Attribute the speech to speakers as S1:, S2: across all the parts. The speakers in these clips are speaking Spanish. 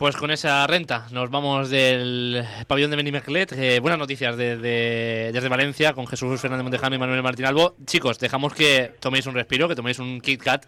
S1: Pues con esa renta nos vamos del pabellón de Benimaclet. Buenas noticias desde Valencia con Jesús Fernández Montejano y Manuel Martín Albo. Chicos, dejamos que toméis un respiro, que toméis un Kit Kat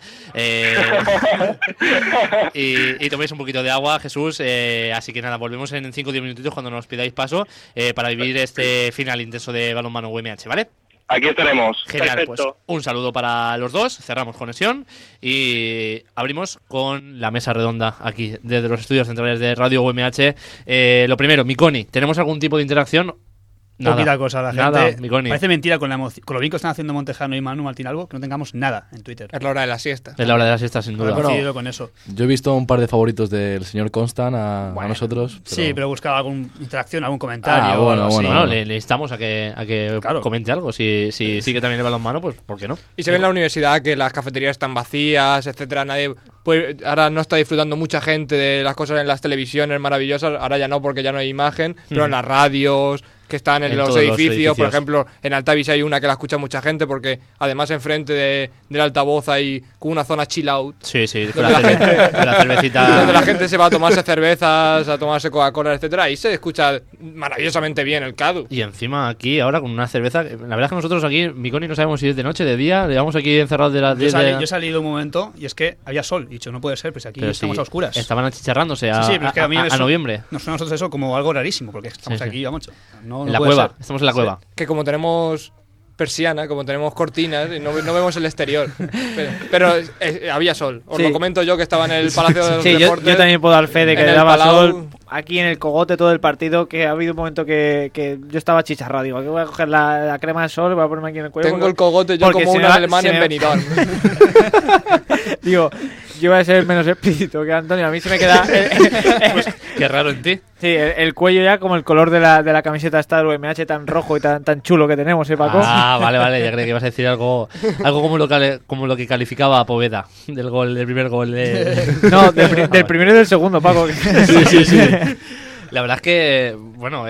S1: y toméis un poquito de agua, Jesús. Así que nada, volvemos en 5 o 10 minutitos cuando nos pidáis paso para vivir este final intenso de balonmano UMH, ¿vale?
S2: Aquí estaremos.
S1: Genial,
S2: Perfecto.
S1: pues un saludo para los dos, cerramos conexión y abrimos con la mesa redonda aquí desde los estudios centrales de Radio UMH. Lo primero, Miconi, ¿tenemos algún tipo de interacción? Nada.
S3: Poquita cosa, la
S1: Nada,
S3: gente
S1: Miconi.
S3: parece mentira con lo bien que están haciendo Montejano y Manu Martín Albo, que no tengamos nada en Twitter.
S4: Es la hora de la siesta.
S1: Es la hora de la siesta, sin duda.
S3: Bueno, coincido con eso.
S5: Yo he visto un par de favoritos del señor Constant a nosotros. Pero...
S3: Sí, pero buscaba alguna interacción, algún comentario.
S5: Bueno.
S1: Bueno, le instamos a que
S3: Claro.
S1: comente algo. Si sigue también el balonmano, pues ¿por qué no?
S4: Y se ve en la universidad que las cafeterías están vacías, etcétera. Nadie ahora no está disfrutando mucha gente de las cosas en las televisiones maravillosas. Ahora ya no, porque ya no hay imagen. Pero en las radios que están en los
S1: todos los
S4: edificios, por
S1: edificios.
S4: ejemplo, en Altavis hay una que la escucha mucha gente, porque además enfrente del altavoz hay como una zona chill out.
S1: Sí, con
S4: Donde
S1: la cervecita.
S4: donde la gente se va a tomarse cervezas, a tomarse Coca-Cola, etcétera, y se escucha maravillosamente bien el CADU.
S1: Y encima aquí, ahora con una cerveza. La verdad es que nosotros aquí, Miconi, no sabemos si es de noche, de día. Llevamos aquí encerrados de la.
S3: Yo he salido un momento y es que había sol. Y he dicho, no puede ser, pues aquí
S1: Pero
S3: estamos
S1: sí,
S3: a oscuras.
S1: Estaban achicharrándose
S3: Sí, pero es que a mí
S1: a
S3: eso
S1: noviembre.
S3: Nos suena a nosotros eso como algo rarísimo, porque estamos
S1: Sí.
S3: aquí, vamos. No
S1: En la
S3: puede
S1: cueva.
S3: ser.
S1: Estamos en la cueva.
S4: Que como tenemos persiana, como tenemos cortinas, y no vemos el exterior. Pero había sol. Os
S6: Sí.
S4: lo comento yo, que estaba en el Palacio de los
S6: Sí,
S4: Deportes.
S6: yo también puedo dar fe de que
S4: en el
S6: daba
S4: Palau.
S6: sol aquí en el cogote todo el partido, que ha habido un momento que yo estaba chicharrado. Digo, aquí voy a coger la crema de sol y voy a ponerme aquí en el cuello.
S4: Tengo el cogote yo
S6: porque
S4: como
S6: se
S4: un
S6: me va-
S4: alemán
S6: se
S4: en
S6: me-
S4: Benidorm.
S6: Digo, yo voy a ser menos explícito que Antonio. A mí se me queda
S1: Qué raro en ti.
S6: sí, el cuello ya como el color de la camiseta esta del UMH tan rojo y tan chulo que tenemos, ¿eh, Paco?
S1: Ah, vale, ya creía que ibas a decir algo como lo que calificaba a Poveda del primer gol de...
S6: No, del primero y del segundo, Paco.
S1: Sí. La verdad es que, bueno,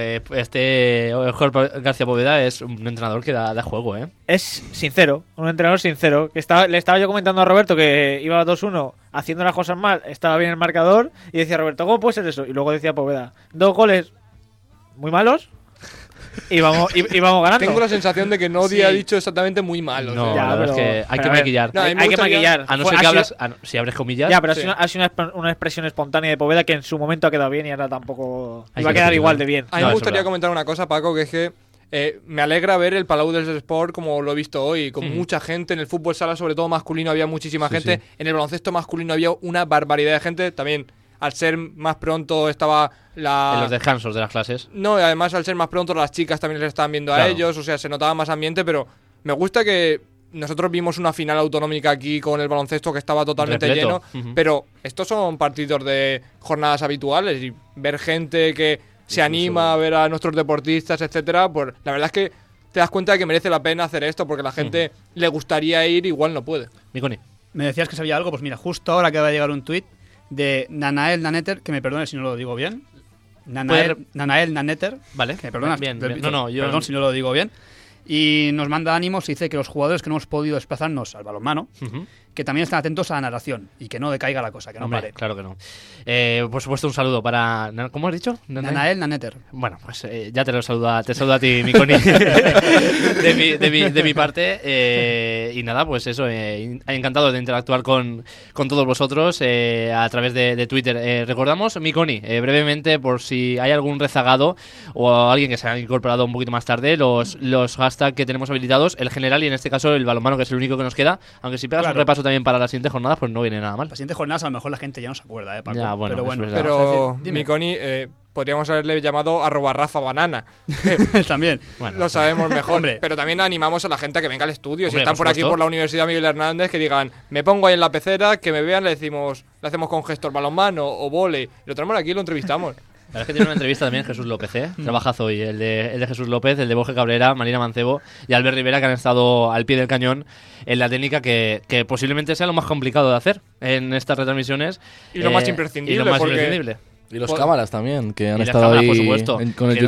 S1: Jorge García Poveda es un entrenador que da juego, ¿eh?
S6: Es sincero, un entrenador sincero. Que le estaba yo comentando a Roberto que iba 2-1 haciendo las cosas mal, estaba bien el marcador y decía Roberto, ¿cómo puede ser eso? Y luego decía Poveda, 2 goles muy malos y vamos ganando.
S4: Tengo la sensación de que no
S6: Sí.
S4: ha dicho exactamente muy malo.
S1: No,
S6: Ya,
S1: la verdad es
S6: pero-
S1: que hay que
S6: pero a ver,
S1: maquillar.
S4: No, a mí me
S6: hay que
S4: gustaría-
S6: maquillar.
S1: A no
S6: Fue-
S1: ser que
S6: ha sido-
S1: hablas... si abres comillas...
S6: Ya, pero
S4: Sí.
S6: ha sido una expresión espontánea de Poveda que en su momento ha quedado bien y ahora tampoco
S1: Hay
S6: iba a
S1: que
S6: quedar
S1: decirlo.
S6: igual de bien.
S4: A mí
S1: No,
S4: me
S1: es
S4: gustaría
S1: verdad.
S4: comentar una cosa, Paco, que es que me alegra ver el Palau del Sport como lo he visto hoy, con mucha gente. En el fútbol sala, sobre todo masculino, había muchísima gente. En el baloncesto masculino había una barbaridad de gente. También, al ser más pronto, estaba
S1: En los descansos de las clases.
S4: No, y además al ser más pronto las chicas también les estaban viendo a
S1: Claro.
S4: ellos, o sea, se notaba más ambiente, pero me gusta que nosotros vimos una final autonómica aquí con el baloncesto que estaba totalmente
S1: Repleto.
S4: lleno,
S1: Ujú.
S4: pero estos son partidos de jornadas habituales y ver gente que se anima a ver a nuestros deportistas, etcétera, pues la verdad es que te das cuenta de que merece la pena hacer esto porque la gente le gustaría ir, igual no puede.
S1: Miconi.
S3: Me decías que sabía algo, pues mira, justo ahora acaba de llegar un tuit de Nanael Naneter, que me perdone si no lo digo bien. Nanael Naneter,
S1: Vale.
S3: que me perdonas,
S1: Bien.
S3: perdón
S1: yo...
S3: si no lo digo bien. Y nos manda ánimos y dice que los jugadores que no hemos podido desplazarnos al balonmano,
S1: Ujú.
S3: que también están atentos a la narración y que no decaiga la cosa, que no
S1: Hombre,
S3: pare.
S1: claro que no. Por supuesto, un saludo para... ¿Cómo has dicho?
S3: Nanael Naneter.
S1: Bueno, pues ya te saludo a ti, Miconi, de mi parte. Y nada, pues eso, encantado de interactuar con todos vosotros a través de Twitter. Recordamos, Miconi, brevemente, por si hay algún rezagado o alguien que se ha incorporado un poquito más tarde, los hashtags que tenemos habilitados, el general y en este caso el balonmano, que es el único que nos queda. Aunque si pegas
S3: Claro.
S1: un repaso también para las siguientes jornadas, pues no viene nada mal.
S3: Las siguientes jornadas a lo mejor la gente ya no se acuerda, Paco.
S1: Ya, bueno,
S3: pero
S1: es
S3: bueno.
S1: verdad.
S4: Pero,
S3: vamos a decir, dime.
S4: Miconi, podríamos haberle llamado @RafaBanana.
S3: También.
S1: Bueno,
S4: Lo sabemos mejor.
S3: Hombre.
S4: Pero también animamos a la gente a que venga al estudio. Si
S1: Hombre,
S4: están
S1: por
S4: por aquí
S1: supuesto.
S4: por la Universidad Miguel Hernández, que digan, me pongo ahí en la pecera, que me vean, le hacemos con gestor balonmano o vóley. Lo traemos aquí y lo entrevistamos.
S1: La verdad es que tiene una entrevista también Jesús López, ¿eh? Trabajazo hoy, el de Jesús López, el de Borja Cabrera, Marina Mancebo y Albert Rivera, que han estado al pie del cañón en la técnica que posiblemente sea lo más complicado de hacer en estas retransmisiones.
S4: Y lo más imprescindible,
S1: Y lo más
S4: porque-
S1: imprescindible.
S5: Y los
S4: Pues-
S5: cámaras también, que han
S1: Y las
S5: estado
S1: cámaras,
S5: ahí
S1: por supuesto.
S5: con el
S1: Que no-
S5: YouTube.
S1: que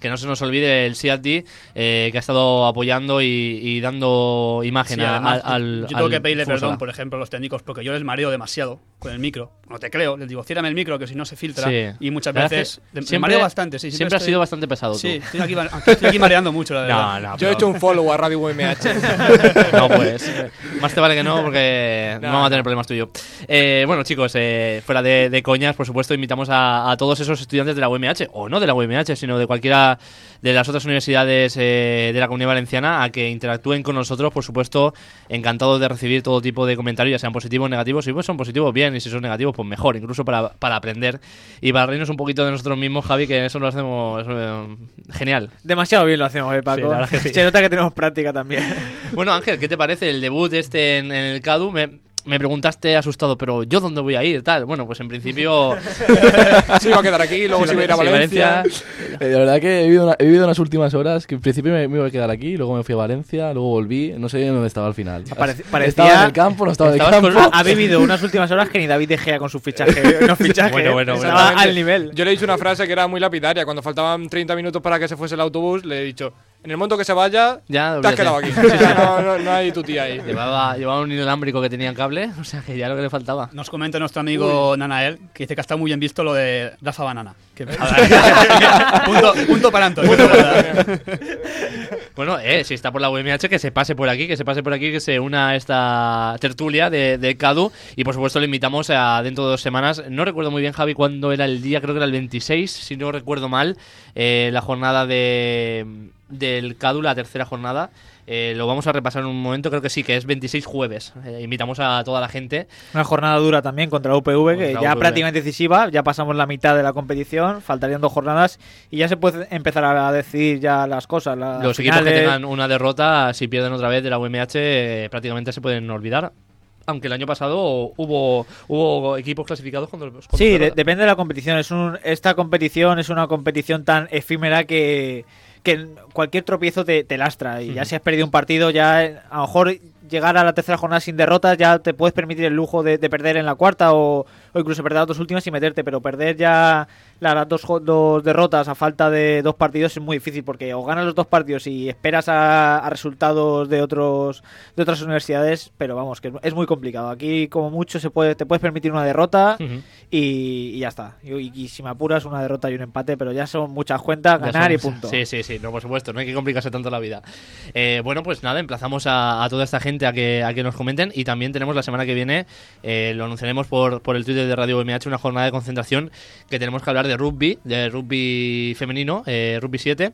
S1: que no se nos olvide el CIAD, que ha estado apoyando y dando imagen
S3: Sí, además,
S1: al
S3: yo tengo que pedirle
S1: fútbol
S3: perdón,
S1: sala.
S3: por ejemplo, a los técnicos, porque yo les mareo demasiado con el micro. No te creo, les digo, ciérrame el micro, que si no se filtra.
S1: Sí.
S3: Y muchas
S1: La verdad
S3: veces
S1: es que
S3: me mareo bastante. Sí,
S1: siempre has
S3: estoy-
S1: sido bastante pesado tú.
S3: Sí, estoy aquí mareando mucho, la verdad.
S1: No,
S4: Yo he hecho un follow a Radio UMH.
S1: No, pues. Más te vale que no, porque no vamos a tener problemas tú y yo. Bueno, chicos, fuera de coñas, por supuesto, invitamos a todos esos estudiantes de la UMH, o no de la UMH, sino de cualquiera de las otras universidades de la Comunidad Valenciana, a que interactúen con nosotros, por supuesto, encantados de recibir todo tipo de comentarios, ya sean positivos o negativos. Si pues son positivos, bien, y si son negativos, pues mejor, incluso para aprender y para reírnos un poquito de nosotros mismos, Javi, que eso lo hacemos genial.
S6: Demasiado bien lo hacemos,
S1: Sí,
S6: Paco.
S1: la verdad que sí.
S6: Se nota que tenemos práctica también.
S1: Bueno, Ángel, ¿qué te parece el debut en el CADU? Me preguntaste asustado, pero ¿yo dónde voy a ir? Tal. Bueno, pues en principio...
S4: Se iba a quedar aquí, luego se iba a ir a
S1: Sí,
S4: Valencia.
S5: La verdad que he vivido unas últimas horas que en principio me iba a quedar aquí, luego me fui a Valencia, luego volví, no sé dónde estaba al final.
S6: Parecía-
S5: Estaba en el campo, no estaba en el
S1: Estabas
S5: campo.
S1: con-
S6: Ha vivido unas últimas horas que ni David De Gea con su fichaje. No fichaje.
S1: Bueno.
S6: Estaba
S4: Exactamente.
S6: al nivel.
S4: Yo le he dicho una frase que era muy lapidaria. Cuando faltaban 30 minutos para que se fuese el autobús, le he dicho: en el momento que se vaya,
S1: Ya,
S4: te has quedado aquí. No hay tu tía ahí.
S1: Llevaba un inalámbrico que tenía cable, o sea que ya lo que le faltaba.
S3: Nos comenta nuestro amigo Nanael, que dice que está muy bien visto lo de Rafa Banana. Que- punto para Antonio.
S1: Bueno, si está por la UMH, que se pase por aquí, que se una a esta tertulia de CADU. Y por supuesto le invitamos a dentro de 2 semanas. No recuerdo muy bien, Javi, cuándo era el día, creo que era el 26, si no recuerdo mal, la jornada del CADU, la tercera jornada. Lo vamos a repasar en un momento, creo que sí, que es 26 jueves. Invitamos a toda la gente.
S6: Una jornada dura también contra la UPV, que
S1: Contra
S6: ya
S1: UPV.
S6: prácticamente decisiva. Ya pasamos la mitad de la competición, faltarían 2 jornadas y ya se puede empezar a decidir ya las cosas. Las
S1: Los equipos que
S6: finales.
S1: tengan una derrota, si pierden otra vez de la UMH, prácticamente se pueden olvidar. Aunque el año pasado hubo equipos clasificados con
S6: Sí,
S1: derrota.
S6: depende de la competición. Esta competición es una competición tan efímera que cualquier tropiezo te lastra. Y ya si has perdido un partido, ya a lo mejor llegar a la tercera jornada sin derrotas ya te puedes permitir el lujo de perder en la cuarta o incluso perder las 2 últimas y meterte. Pero perder ya las dos derrotas a falta de 2 partidos es muy difícil, porque o ganas los 2 partidos y esperas a resultados de otras universidades, pero vamos, que es muy complicado. Aquí como mucho te puedes permitir una derrota
S1: Ujú.
S6: y ya está. Y si me apuras, una derrota y un empate, pero ya son muchas cuentas,
S1: Ya
S6: ganar y
S1: somos-
S6: punto.
S1: Sí, no, por supuesto, no hay que complicarse tanto la vida. Bueno, pues nada, emplazamos a toda esta gente a que nos comenten, y también tenemos la semana que viene, lo anunciaremos por el Twitter de Radio UMH, una jornada de concentración que tenemos que hablar de rugby femenino, rugby 7.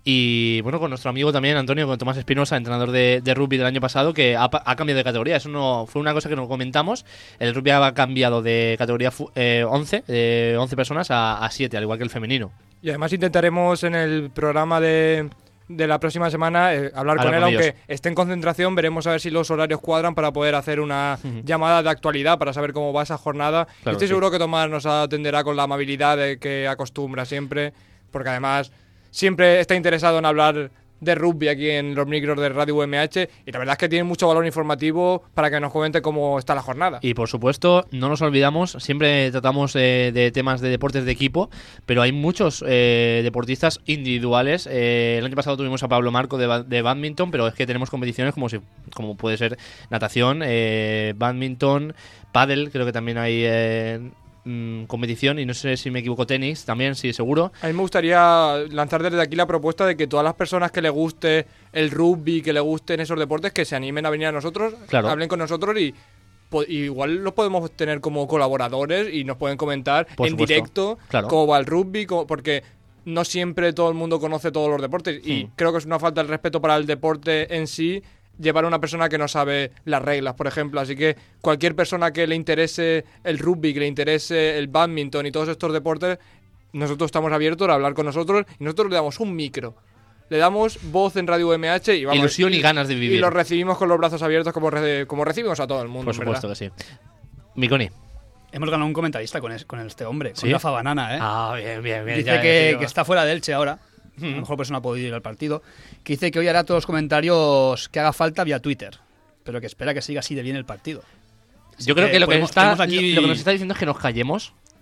S1: Y bueno, con nuestro amigo también, Antonio, con Tomás Espinosa, entrenador de rugby del año pasado, que ha cambiado de categoría. Eso no fue una cosa que no comentamos. El rugby ha cambiado de categoría 11, de 11 personas a 7, al igual que el femenino.
S4: Y además intentaremos en el programa de la próxima semana hablar con él,
S1: con ellos.
S4: aunque esté en concentración. Veremos a ver si los horarios cuadran para poder hacer una llamada de actualidad para saber cómo va esa jornada.
S1: Claro,
S4: Estoy
S1: sí.
S4: seguro que Tomás nos atenderá con la amabilidad de que acostumbra siempre, porque además siempre está interesado en hablar de rugby aquí en los micros de Radio UMH, y la verdad es que tiene mucho valor informativo para que nos comente cómo está la jornada.
S1: Y por supuesto, no nos olvidamos, siempre tratamos de temas de deportes de equipo, pero hay muchos deportistas individuales. El año pasado tuvimos a Pablo Marco de bádminton, pero es que tenemos competiciones como puede ser natación, bádminton, pádel, creo que también hay competición, y no sé si me equivoco, tenis también, sí, seguro.
S4: A mí me gustaría lanzar desde aquí la propuesta de que todas las personas que le guste el rugby, que le gusten esos deportes, que se animen a venir a nosotros,
S1: Claro.
S4: hablen con nosotros y igual los podemos tener como colaboradores y nos pueden comentar
S1: Por
S4: en
S1: supuesto.
S4: directo
S1: Claro.
S4: cómo va el rugby, porque no siempre todo el mundo conoce todos los deportes, y creo que es una falta de respeto para el deporte en sí llevar a una persona que no sabe las reglas, por ejemplo. Así que cualquier persona que le interese el rugby, que le interese el bádminton y todos estos deportes, nosotros estamos abiertos a hablar con nosotros, y nosotros le damos un micro, le damos voz en Radio UMH y vamos,
S1: Ilusión y ganas de vivir.
S4: y lo recibimos con los brazos abiertos como recibimos a todo el mundo.
S1: Por supuesto
S4: ¿verdad?
S1: que sí. Miconi.
S3: Hemos ganado un comentarista con este hombre, con
S1: ¿Sí?
S3: Rafa Banana, ¿eh?
S1: Ah, bien.
S3: Dice
S1: ya,
S3: que
S1: ya,
S3: está fuera de Elche ahora. A lo mejor por eso no ha podido ir al partido. Que dice que hoy hará todos los comentarios que haga falta vía Twitter, pero que espera que siga así de bien el partido.
S1: Yo creo que lo que
S3: podemos- tenemos aquí-
S1: nos está diciendo es que nos callemos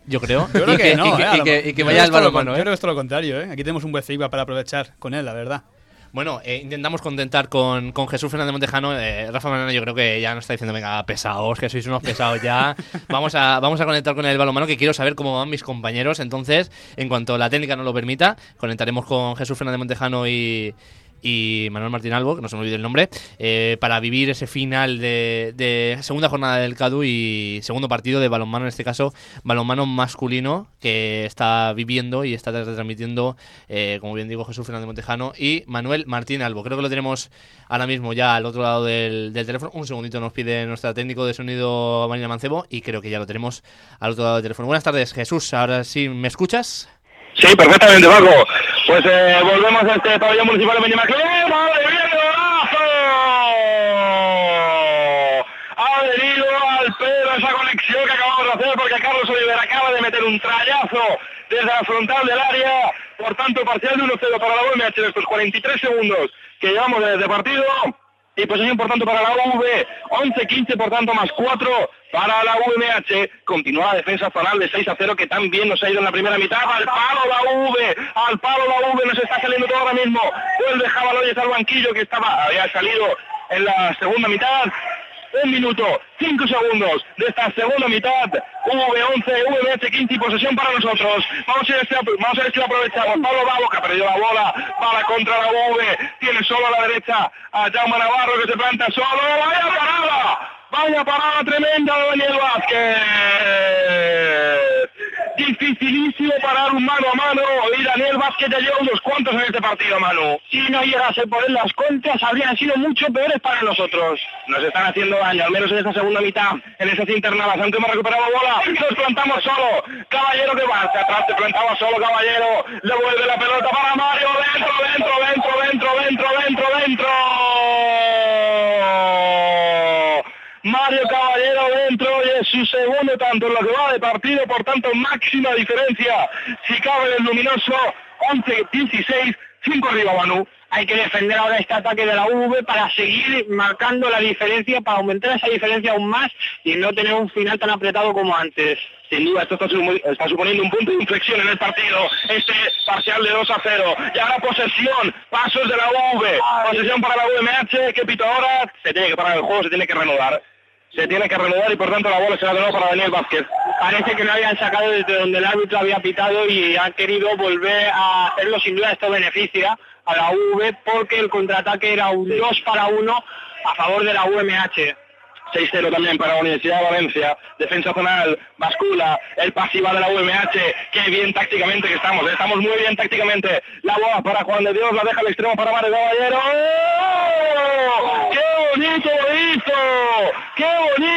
S1: yo creo.
S3: Yo creo que no,
S1: y que vaya al balonmano,
S3: Yo creo que es todo lo contrario, Aquí tenemos un buen feedback para aprovechar con él, la verdad.
S1: Bueno, intentamos contentar con Jesús Fernández Montejano. Rafa Manana yo creo que ya nos está diciendo, venga, pesados, que sois unos pesados ya. Vamos a conectar con el balonmano, que quiero saber cómo van mis compañeros. Entonces, en cuanto la técnica nos lo permita, conectaremos con Jesús Fernández Montejano y Manuel Martín Albo, que no se me olvide el nombre, para vivir ese final de segunda jornada del CADU y segundo partido de balonmano, en este caso balonmano masculino, que está viviendo y está transmitiendo, como bien digo, Jesús Fernández Montejano y Manuel Martín Albo. Creo que lo tenemos ahora mismo ya al otro lado del teléfono. Un segundito nos pide nuestra técnico de sonido, Marina Mancebo, y creo que ya lo tenemos al otro lado del teléfono. Buenas tardes, Jesús, ahora sí, ¿me escuchas?
S2: Sí, perfectamente, Paco. Pues volvemos a este pabellón municipal de Benimaclet. ¡Madre mía, qué golazo! Ha venido al pedo esa conexión que acabamos de hacer, porque Carlos Oliver acaba de meter un trayazo desde la frontal del área. Por tanto, parcial de 1-0 para la UMH en estos 43 segundos que llevamos de partido. Y posesión, por tanto, para la UV, 11-15, por tanto, más 4 para la UMH. Continúa la defensa zonal de 6-0, que tan bien nos ha ido en la primera mitad. Al palo la UV, nos está saliendo todo ahora mismo. Vuelve Jabaloyes al banquillo, que había salido en la segunda mitad. 1 minuto, 5 segundos de esta segunda mitad. V11, VMH 15 y posesión para nosotros. Vamos a ver si lo aprovechamos. Pablo Babo, que ha perdido la bola, para contra la V. Tiene solo a la derecha a Jaume Navarro, que se planta solo. ¡Vaya parada tremenda de Daniel Vázquez! Dificilísimo parar un mano a mano, y Daniel Vázquez ya lleva unos cuantos en este partido, Manu. Si no llegase por él las contras, habrían sido mucho peores para nosotros. Nos están haciendo daño, al menos en esta segunda mitad, en esas internadas, aunque hemos recuperado la bola, nos plantamos solo. Caballero que va hacia atrás, se plantaba solo Caballero, le vuelve la pelota para Mario, dentro. Mario Caballero dentro, y es su segundo tanto en lo que va de partido, por tanto máxima diferencia, si cabe en el luminoso, 11-16, 5 arriba, Manu. Hay que defender ahora este ataque de la UV para seguir marcando la diferencia, para aumentar esa diferencia aún más y no tener un final tan apretado como antes. Sin duda, esto está suponiendo un punto de inflexión en el partido. Este parcial de 2-0. Y ahora posesión, pasos de la UV. Posesión para la UMH, que pito ahora. Se tiene que parar el juego, se tiene que reanudar. Y por tanto la bola será de nuevo para Daniel Vázquez. Parece que no habían sacado desde donde el árbitro había pitado y han querido volver a hacerlo. Sin duda esto beneficia a la UV porque el contraataque era un 2-1 a favor de la UMH. 6-0 también para la Universidad de Valencia. Defensa zonal, bascula, el pasiva de la UMH. Qué bien tácticamente que estamos muy bien tácticamente. La bola para Juan de Dios, la deja al extremo para Mario Caballero. ¡Oh! ¡Qué bonito lo hizo! ¡Qué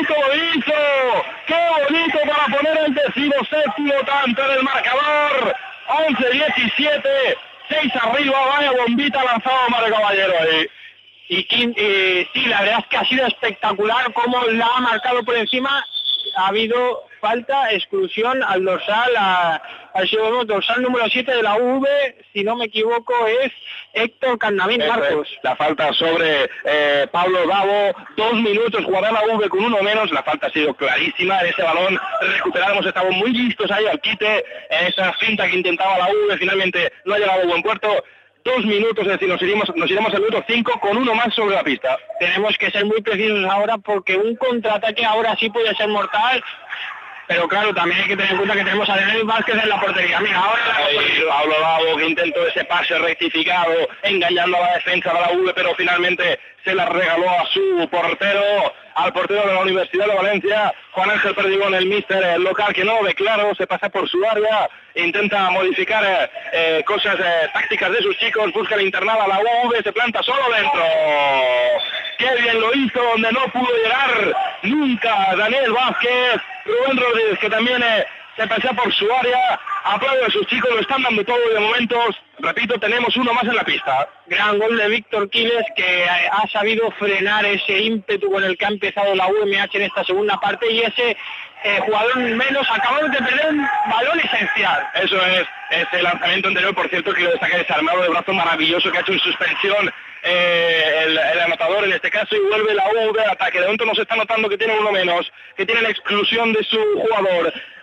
S2: bonito para poner el 17º tanto en el marcador! 11-17, 6 arriba, vaya bombita lanzado Mario Caballero ahí. Y sí, la verdad es que ha sido espectacular cómo la ha marcado por encima. Ha habido falta, exclusión al dorsal, al dorsal número 7 de la UV, si no me equivoco, es Héctor Carnavín Marcos. La falta sobre Pablo Babo, 2 minutos, jugará la UV con 1 menos, la falta ha sido clarísima en ese balón recuperado, hemos estado muy listos ahí al quite, en esa finta que intentaba la UV, finalmente no ha llegado a buen puerto. 2 minutos, es decir, nos iremos al minuto 5 con 1 más sobre la pista. Tenemos que ser muy precisos ahora porque un contraataque ahora sí puede ser mortal, pero claro, también hay que tener en cuenta que tenemos a Daniel Vázquez en la portería. Mira, ahora Pablo Babo, que intentó ese pase rectificado, engañando a la defensa de la UV, pero finalmente se la regaló a su portero, al portero de la Universidad de Valencia, Juan Ángel Perdigón, el míster local, que no lo ve claro, se pasa por su área, intenta modificar cosas tácticas de sus chicos, busca la internada a la UV, se planta solo dentro. Qué bien lo hizo, donde no pudo llegar nunca Daniel Vázquez. Rubén Rodríguez, que también se pasea por su área, aplaude a sus chicos, lo están dando todo de momentos. Repito, tenemos 1 más en la pista. Gran gol de Víctor Quiles, que ha sabido frenar ese ímpetu con el que ha empezado la UMH en esta segunda parte, y ese jugador menos, acabamos de perder un balón esencial. Eso es, ese lanzamiento anterior, por cierto, quiero destacar ese armado de brazo maravilloso que ha hecho en suspensión el anotador en este caso, y vuelve la UV al ataque. De momento nos está notando que tiene 1 menos, que tiene la exclusión de su jugador.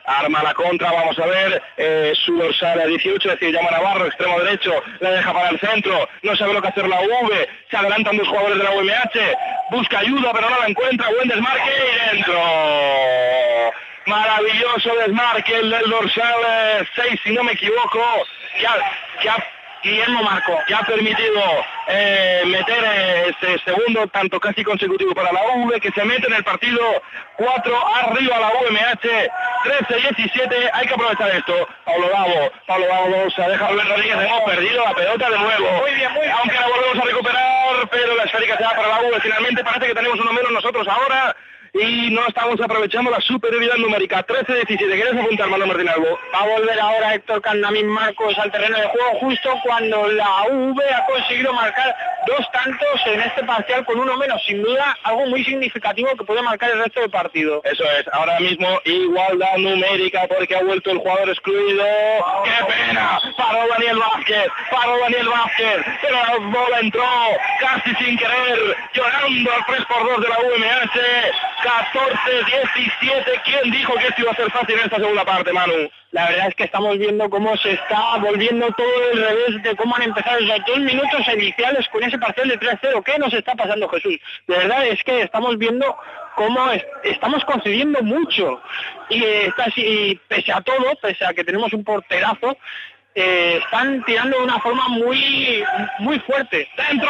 S2: arma la contra, vamos a ver, su dorsal a 18, es decir, llama Navarro, extremo derecho, la deja para el centro, no sabe lo que hacer la UV, se adelantan dos jugadores de la UMH, busca ayuda pero no la encuentra, buen desmarque y dentro. Maravilloso desmarque el del dorsal 6, si no me equivoco, que ha Guillermo Marco, que ha permitido meter este segundo tanto casi consecutivo para la UV, que se mete en el partido 4 arriba la UMH, 13-17, hay que aprovechar esto. Pablo Davo se deja Rubén Rodríguez, hemos perdido la pelota de nuevo. Muy bien, aunque la volvemos a recuperar, pero la esférica se va para la UV, finalmente parece que tenemos uno menos nosotros ahora. Y no estamos aprovechando la superioridad numérica. 13-17. ¿Quieres apuntar, Manuel Martín Albo?
S7: Va a volver ahora Héctor Candamín Marcos al terreno de juego justo cuando la UV ha conseguido marcar 2 tantos en este parcial con uno menos. Sin duda, algo muy significativo que puede marcar el resto del partido.
S2: Eso es. Ahora mismo igualdad numérica porque ha vuelto el jugador excluido. ¡Qué pena! Paró Daniel Vázquez. Pero la bola entró casi sin querer. Llorando al 3-2 de la UMH. 14-17, ¿quién dijo que esto iba a ser fácil en esta segunda parte, Manu?
S7: La verdad es que estamos viendo cómo se está volviendo todo el revés de cómo han empezado los 2 minutos iniciales con ese parcial de 3-0. ¿Qué nos está pasando, Jesús? De verdad es que estamos viendo cómo estamos concediendo mucho. Y pese a todo, pese a que tenemos un porterazo, están tirando de una forma muy fuerte.
S2: ¡Dentro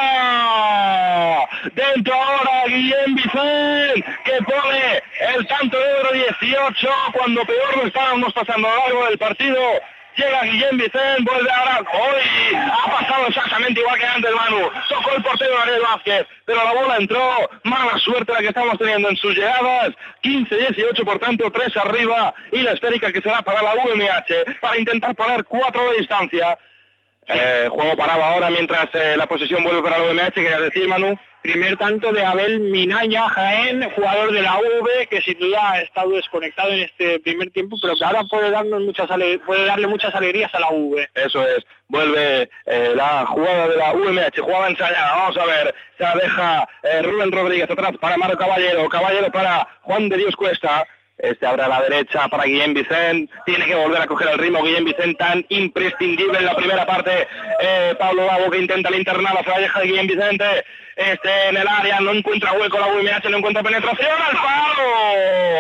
S2: ahora! Guillem Vicent, que pone el tanto de oro 18, cuando peor lo estábamos pasando a lo largo del partido. Llega Guillem Vicent, vuelve ahora, hoy ha pasado exactamente igual que antes, Manu. Tocó el portero Daniel Vázquez, pero la bola entró. Mala suerte la que estamos teniendo en sus llegadas. 15-18, por tanto, 3 arriba. Y la esférica que será para la UMH, para intentar poner 4 de distancia. Juego parado ahora mientras la posesión vuelve para la UMH, querías decir, Manu.
S7: Primer tanto de Abel Minaya Jaén, jugador de la UV, que sin duda ha estado desconectado en este primer tiempo, pero que ahora puede darle muchas alegrías a la UV.
S2: Eso es, vuelve la jugada de la UMH, jugada ensayada, vamos a ver, se la deja Rubén Rodríguez atrás para Mario Caballero para Juan de Dios Cuesta. Abre a la derecha para Guillem Vicent, tiene que volver a coger el ritmo Guillem Vicent, tan imprescindible en la primera parte. Pablo Davo que intenta la internada, se la deja de Guillem Vicente, en el área, no encuentra hueco la UMH, no encuentra penetración, al palo.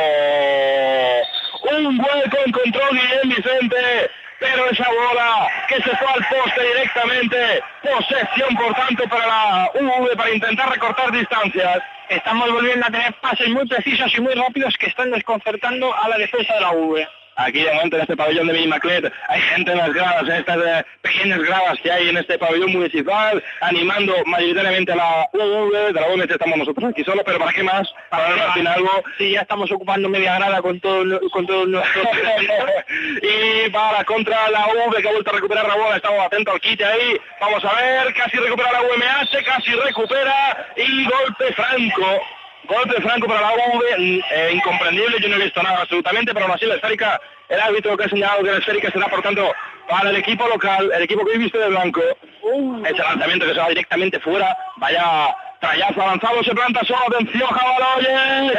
S2: Un hueco encontró Guillem Vicente, pero esa bola que se fue al poste directamente, posesión por tanto para la UV para intentar recortar distancias.
S7: Estamos volviendo a tener pases muy precisos y muy rápidos que están desconcertando a la defensa de la UV.
S2: Aquí de momento en este pabellón de Minimaclet hay gente en las gradas, en estas pequeñas gradas que hay en este pabellón municipal, animando mayoritariamente a la UV, de la UMH estamos nosotros aquí solo, pero ¿para qué más? Para ver al final algo.
S7: Sí, ya estamos ocupando media grada con todo nuestro...
S2: Y para contra la UV que ha vuelto a recuperar la bola, estamos atentos al quite ahí, vamos a ver, casi recupera la UMH, casi recupera y golpe franco. Golpe franco para la UV, incomprendible, yo no he visto nada absolutamente, pero aún así la esférica, el árbitro que ha señalado que la esférica será por tanto para el equipo local, el equipo que hoy viste de blanco. Ese lanzamiento que se va directamente fuera, vaya trayazo avanzado, se planta solo, atención Jabaloyes,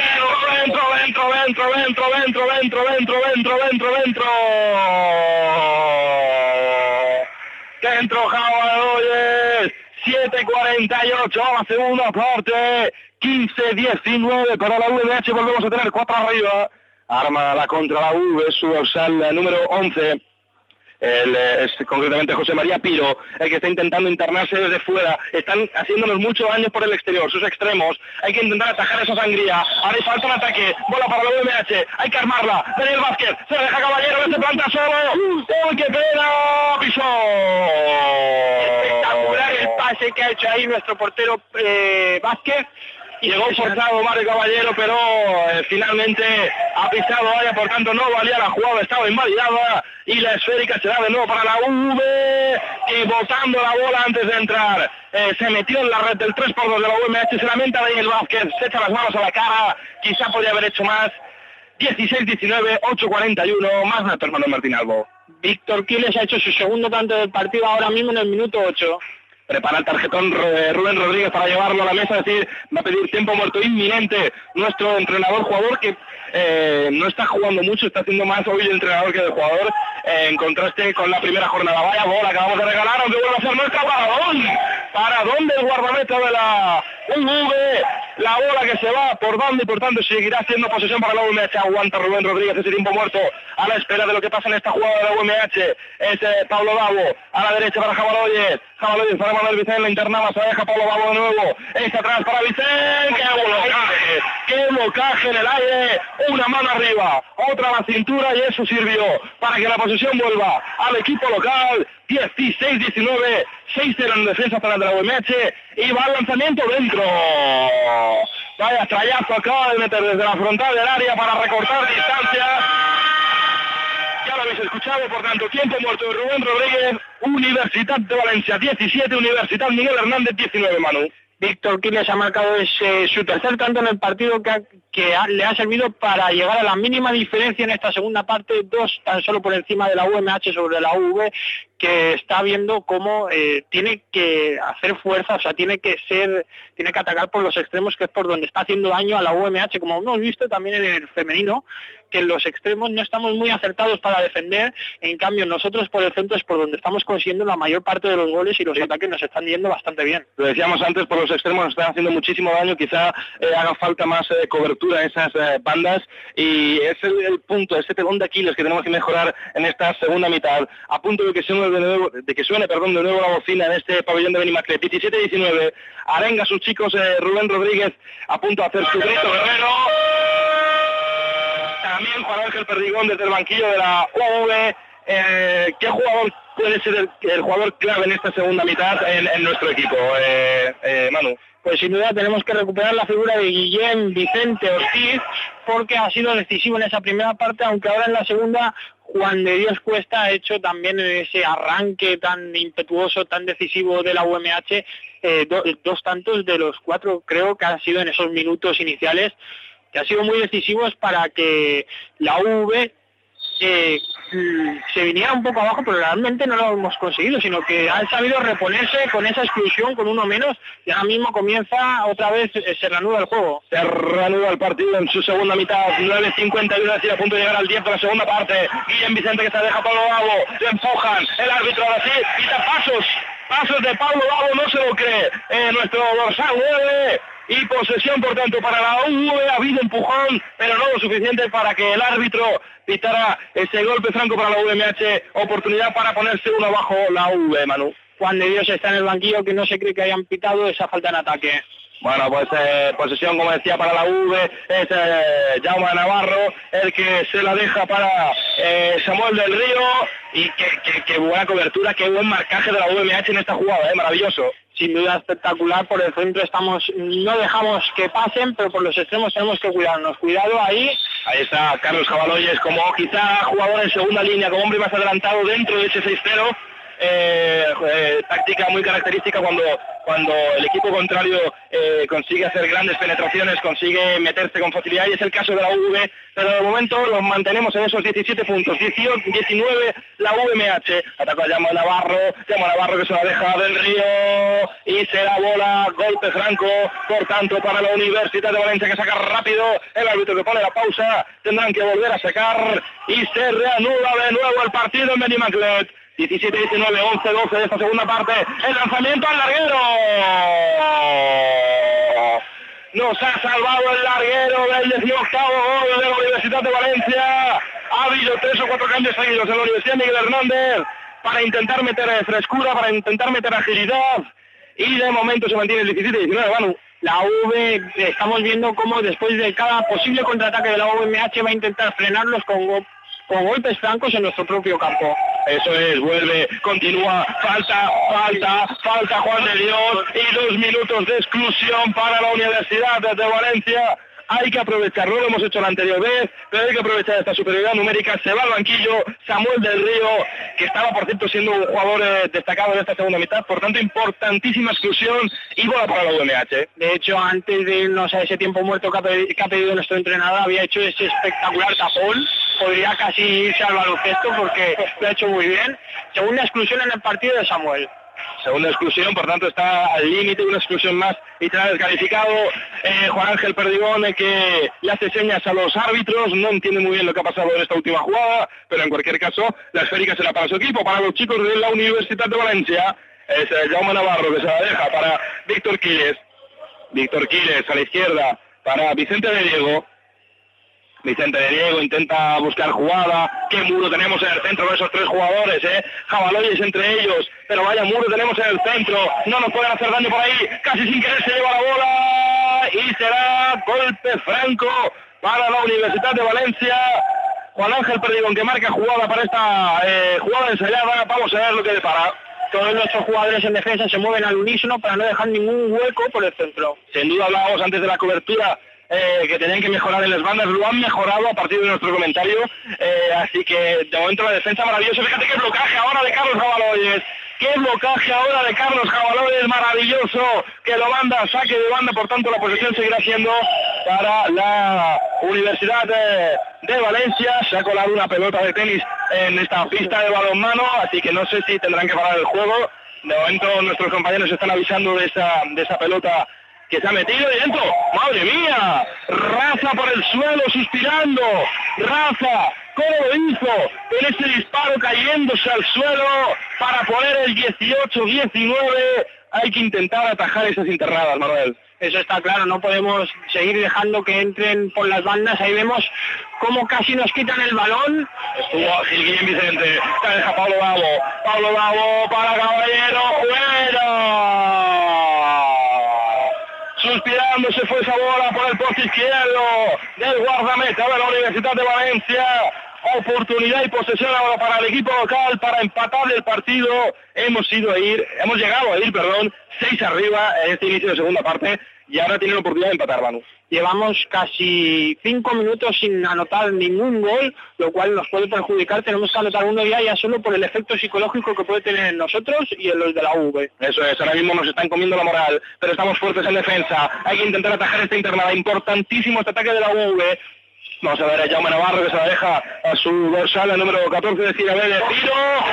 S2: dentro Jabaloyes, 7:48 a la segunda parte, 15-19 para la UMH, volvemos a tener 4 arriba. Arma la contra la UV, su dorsal número 11. Es concretamente José María Piro, el que está intentando internarse desde fuera. Están haciéndonos mucho daño por el exterior, sus extremos. Hay que intentar atajar esa sangría. Ahora falta un ataque, bola para la UMH, hay que armarla. Daniel Vázquez, se deja Caballero, se planta solo. ¡Uy, qué pena! ¡Pisó!
S7: Espectacular el pase que ha hecho ahí nuestro portero Vázquez.
S2: Llegó forzado Mario Caballero, pero finalmente ha pisado área, por tanto no valía la jugada, estaba invalidada y la esférica será de nuevo para la UV, que botando la bola antes de entrar, se metió en la red del 3-2 de la UMH, se lamenta Daniel Vázquez, se echa las manos a la cara, quizá podría haber hecho más. 16-19, 8-41, más datos Manuel Martín Albo.
S7: Víctor Quiles ha hecho su segundo tanto del partido ahora mismo en el minuto 8.
S2: Prepara el tarjetón Rubén Rodríguez para llevarlo a la mesa, es decir, va a pedir tiempo muerto inminente nuestro entrenador jugador que no está jugando mucho, está haciendo más hoy el entrenador que el jugador, en contraste con la primera jornada. Vaya bola que vamos a regalar, aunque vuelve a ser nuestra. ¿Para dónde el guardameta de la UV? La bola que se va por dónde y por tanto seguirá siendo posesión para la UMH. Aguanta Rubén Rodríguez ese tiempo muerto a la espera de lo que pasa en esta jugada de la UMH. Es Pablo Davo a la derecha para Jabaloyes para Manuel Vicente, la internaba, se deja Pablo Davo de nuevo. Es atrás para Vicente. ¡Qué blocaje en el aire! Una mano arriba, otra a la cintura y eso sirvió para que la posesión vuelva al equipo local. 16-19, 6-0 en defensa para la UMH y va el lanzamiento dentro. Vaya trayazo acaba de meter desde la frontal del área para recortar distancia. Ya lo habéis escuchado, por tanto, tiempo muerto de Rubén Rodríguez, Universidad de Valencia 17, Universidad Miguel Hernández 19, Manu.
S7: Víctor Quiles ha marcado su tercer tanto en el partido que le ha servido para llegar a la mínima diferencia en esta segunda parte, 2 tan solo por encima de la UMH sobre la UV, que está viendo cómo tiene que hacer fuerza, o sea, tiene que atacar por los extremos, que es por donde está haciendo daño a la UMH, como hemos visto también en el femenino, que en los extremos no estamos muy acertados para defender, en cambio nosotros por el centro es por donde estamos consiguiendo la mayor parte de los goles y los ataques nos están yendo bastante bien.
S2: Lo decíamos antes, por los extremos nos están haciendo muchísimo daño, quizá haga falta más cobertura en esas bandas y es el punto, ese telón de Aquiles que tenemos que mejorar en esta segunda mitad, a punto de que suene de nuevo la bocina en este pabellón de Benimaclet. 17-19, arenga a sus chicos Rubén Rodríguez, a punto de hacer su grito guerrero. También Juan Ángel Perdigón desde el banquillo de la UV. ¿Qué jugador puede ser el jugador clave en esta segunda mitad en nuestro equipo, Manu?
S7: Pues sin duda tenemos que recuperar la figura de Guillén Vicente Ortiz, porque ha sido decisivo en esa primera parte, aunque ahora en la segunda Juan de Dios Cuesta ha hecho también ese arranque tan impetuoso, tan decisivo de la UMH, 2 tantos de los 4 creo que han sido en esos minutos iniciales, que han sido muy decisivos para que la UV se viniera un poco abajo, pero realmente no lo hemos conseguido, sino que han sabido reponerse con esa exclusión, con uno menos, y ahora mismo comienza otra vez, se reanuda el juego.
S2: Se reanuda el partido en su segunda mitad, 9:51, así a punto de llegar al 10 de la segunda parte. Guillén Vicente que se deja Pablo Davo, le empujan, el árbitro ahora sí, quita pasos de Pablo Davo, no se lo cree, nuestro dorsal 9. Y posesión, por tanto, para la UV. Ha habido empujón, pero no lo suficiente para que el árbitro pitara ese golpe franco para la UMH. Oportunidad para ponerse uno abajo la UV, Manu.
S7: Juan de Dios está en el banquillo, que no se cree que hayan pitado esa falta en ataque.
S2: Bueno, pues posesión, como decía, para la UV, es Jaume Navarro, el que se la deja para Samuel del Río, y qué buena cobertura, qué buen marcaje de la UMH en esta jugada, maravilloso.
S7: Sin duda espectacular, por el centro no dejamos que pasen, pero por los extremos tenemos que cuidarnos. Cuidado ahí.
S2: Ahí está Carlos Jabaloyes, como quizá jugador en segunda línea, como hombre más adelantado dentro de ese 6-0. Táctica muy característica cuando el equipo contrario consigue hacer grandes penetraciones, consigue meterse con facilidad, y es el caso de la UV, pero de momento los mantenemos en esos 17 puntos, 19 la UMH. Ataca a Llamo Navarro que se la deja del Río y será bola, golpe franco, por tanto para la Universidad de Valencia, que saca rápido, el árbitro que pone la pausa, tendrán que volver a sacar y se reanuda de nuevo el partido en Benimaclet. 17-19, 11-12 de esta segunda parte, el lanzamiento al larguero. Nos ha salvado el larguero del 18º gol de la Universidad de Valencia. Ha habido 3 o 4 cambios seguidos en la Universidad Miguel Hernández para intentar meter frescura, para intentar meter agilidad, y de momento se mantiene el 17-19, Manu.
S7: La UV, estamos viendo cómo después de cada posible contraataque de la UMH va a intentar frenarlos con golpes francos en nuestro propio campo.
S2: Eso es, vuelve, continúa, falta Juan de Dios, y 2 minutos de exclusión para la Universidad de Valencia. Hay que aprovecharlo, lo hemos hecho la anterior vez, pero hay que aprovechar esta superioridad numérica. Se va al banquillo Samuel del Río, que estaba, por cierto, siendo un jugador destacado en esta segunda mitad, por tanto, importantísima exclusión y bola para la UMH.
S7: De hecho, antes de irnos a ese tiempo muerto que ha pedido nuestro entrenador, había hecho ese espectacular tapón, podría casi irse al baloncesto porque lo ha hecho muy bien. Segunda exclusión en el partido de Samuel.
S2: Segunda exclusión, por tanto está al límite, una exclusión más y será descalificado Juan Ángel Perdigón, que le hace señas a los árbitros, no entiende muy bien lo que ha pasado en esta última jugada, pero en cualquier caso la esférica será para su equipo, para los chicos de la Universitat de Valencia. Es Jaume Navarro que se la deja para Víctor Quiles a la izquierda para Vicente de Diego. Vicente de Diego intenta buscar jugada. Qué muro tenemos en el centro con esos tres jugadores, Jabaloyes entre ellos, pero vaya muro tenemos en el centro, no nos pueden hacer daño por ahí, casi sin querer se lleva la bola y será golpe franco para la Universitat de Valencia. Juan Ángel Perdigón que marca jugada para esta jugada ensayada. Vamos a ver lo que depara.
S7: Todos nuestros jugadores en defensa se mueven al unísono para no dejar ningún hueco por el centro.
S2: Sin duda hablábamos antes de la cobertura que tenían que mejorar en las bandas, lo han mejorado a partir de nuestro comentario, así que de momento la defensa maravillosa. Fíjate qué blocaje ahora de Carlos Jabaloyes, maravilloso, que lo manda a saque de banda, por tanto la posesión seguirá siendo para la Universidad de Valencia. Se ha colado una pelota de tenis en esta pista de balonmano, así que no sé si tendrán que parar el juego. De momento nuestros compañeros están avisando de esa pelota que se ha metido y dentro. ¡Madre mía! Raza por el suelo suspirando. Raza, ¿cómo lo hizo? En ese disparo cayéndose al suelo para poner el 18-19. Hay que intentar atajar esas internadas, Manuel.
S7: Eso está claro, no podemos seguir dejando que entren por las bandas. Ahí vemos cómo casi nos quitan el balón.
S2: Estuvo Guillem Vicente, se deja Pablo Bravo para Caballero, fuera. Suspirando se fue esa bola por el poste izquierdo del guardameta de la Universidad de Valencia. Oportunidad y posesión ahora para el equipo local para empatar el partido. Hemos llegado a ir, 6 arriba en este inicio de segunda parte y ahora tienen la oportunidad de empatar, Manu.
S7: Llevamos casi 5 minutos sin anotar ningún gol, lo cual nos puede perjudicar. Tenemos que anotar uno ya solo por el efecto psicológico que puede tener en nosotros y en los de la UV.
S2: Eso es, ahora mismo nos están comiendo la moral, pero estamos fuertes en defensa. Hay que intentar atajar esta internada. Importantísimo este ataque de la UV. Vamos a ver a Jaume Navarro que se la deja a su dorsal, el número 14 de Cirabel, tiro,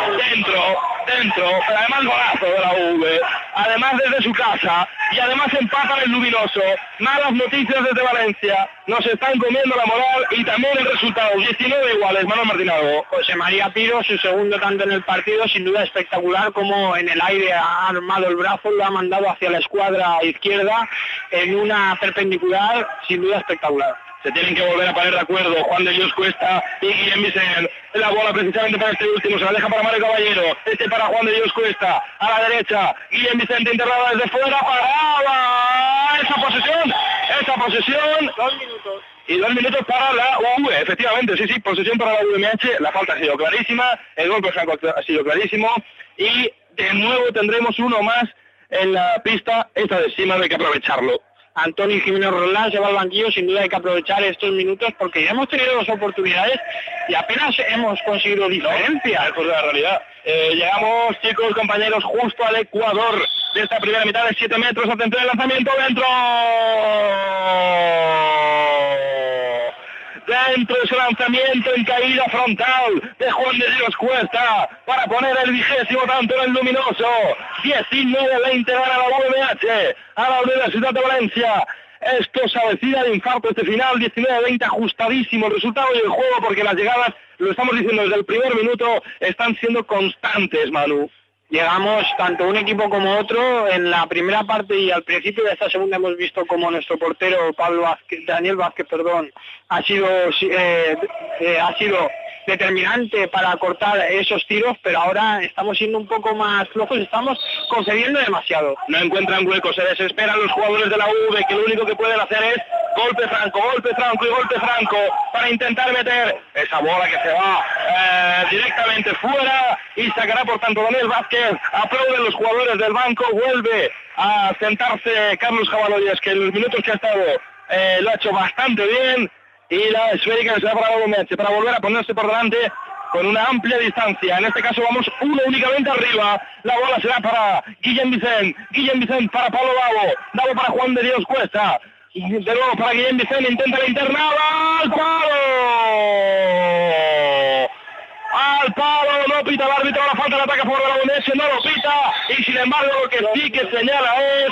S2: dentro, pero además golazo de la UV, además desde su casa, y además empatan el Luminoso. Malas noticias desde Valencia, nos están comiendo la moral y también el resultado, 19 iguales, Manuel Martínez.
S7: José María Piro, su segundo tanto en el partido, sin duda espectacular, como en el aire ha armado el brazo, lo ha mandado hacia la escuadra izquierda en una perpendicular, sin duda espectacular.
S2: Se tienen que volver a poner de acuerdo Juan de Dios Cuesta y Guillem Vicente. La bola precisamente para este último, se la deja para Mario Caballero. Para Juan de Dios Cuesta. A la derecha, Guillem Vicente internada desde fuera. ¡Paraba! Esa posesión.
S7: 2 minutos.
S2: Y 2 minutos para la UV, efectivamente, sí, posesión para la UMH. La falta ha sido clarísima, el golpe franco ha sido clarísimo. Y de nuevo tendremos uno más en la pista. Esta de Sima, hay que aprovecharlo.
S7: Antonio Jiménez Roldán se va al banquillo, sin duda hay que aprovechar estos minutos porque ya hemos tenido 2 oportunidades y apenas hemos conseguido diferencia.
S2: Eso es la realidad. Llegamos, chicos, compañeros, justo al ecuador de esta primera mitad de 7 metros. Atención al lanzamiento, dentro ese lanzamiento en caída frontal de Juan de Dios Cuesta para poner el 20º tanto en el Luminoso. 19-20 gana la UMH a la Universidad de Valencia. Esto se avecina de infarto este final, 19-20, ajustadísimo el resultado y el juego, porque las llegadas, lo estamos diciendo desde el primer minuto, están siendo constantes, Manu.
S7: Llegamos tanto un equipo como otro. En la primera parte y al principio de esta segunda hemos visto como nuestro portero Daniel Vázquez, ha sido determinante para cortar esos tiros, pero ahora estamos siendo un poco más flojos, estamos concediendo demasiado.
S2: No encuentran huecos, se desesperan los jugadores de la UV, que lo único que pueden hacer es golpe franco para intentar meter esa bola que se va directamente fuera y sacará por tanto Daniel Vázquez. Aplauden los jugadores del banco, vuelve a sentarse Carlos Jabaloyes, que en los minutos que ha estado lo ha hecho bastante bien, y la esférica que se da para Gómez, para volver a ponerse por delante con una amplia distancia. En este caso vamos uno únicamente arriba. La bola será para Guillem Vicente para Pablo Davo para Juan de Dios Cuesta. De nuevo para Guillem Vicente, intenta la internada al al palo, no pita el árbitro, ahora falta el ataque a favor de la UMH, no lo pita, y sin embargo lo que sí que señala es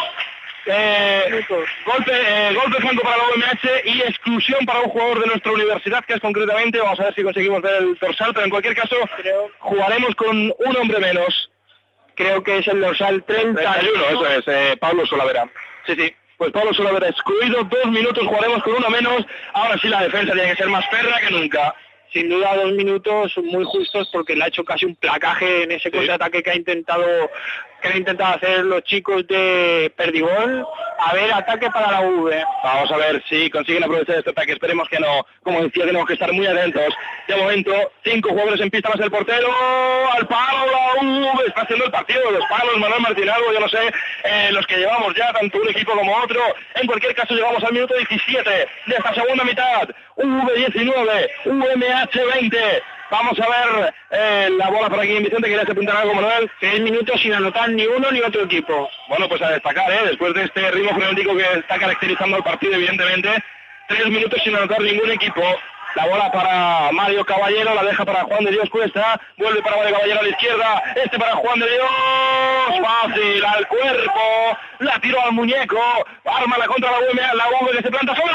S2: golpe franco para la UMH y exclusión para un jugador de nuestra universidad, que es concretamente, vamos a ver si conseguimos ver el dorsal, pero en cualquier caso jugaremos con un hombre menos.
S7: Creo que es el dorsal 31,
S2: eso es, Pablo Solavera. Sí, pues Pablo Solavera excluido, 2 minutos, jugaremos con uno menos, ahora sí la defensa tiene que ser más perra que nunca.
S7: Sin duda 2 minutos muy justos porque le ha hecho casi un placaje en ese contraataque que han intentado hacer los chicos de Perdigón. A ver, ataque para la V.
S2: Vamos a ver si consiguen aprovechar este ataque, esperemos que no. Como decía, tenemos que estar muy atentos. De momento, 5 jugadores en pista más el portero, al palo, la V, está haciendo el partido de los palos, Manuel Martín Albo, yo no sé, los que llevamos ya, tanto un equipo como otro. En cualquier caso, llegamos al minuto 17 de esta segunda mitad. V 19, UMH 20. Vamos a ver la bola por aquí en Vicente. ¿Quieres apuntar algo, Manuel?
S7: 3 minutos sin anotar ni uno ni otro equipo.
S2: Bueno, pues a destacar, después de este ritmo frenético que está caracterizando el partido, evidentemente, 3 minutos sin anotar ningún equipo. La bola para Mario Caballero, la deja para Juan de Dios Cuesta, vuelve para Mario Caballero a la izquierda, para Juan de Dios, fácil, al cuerpo, la tiró al muñeco, arma la contra la UMA, la V que se planta sobre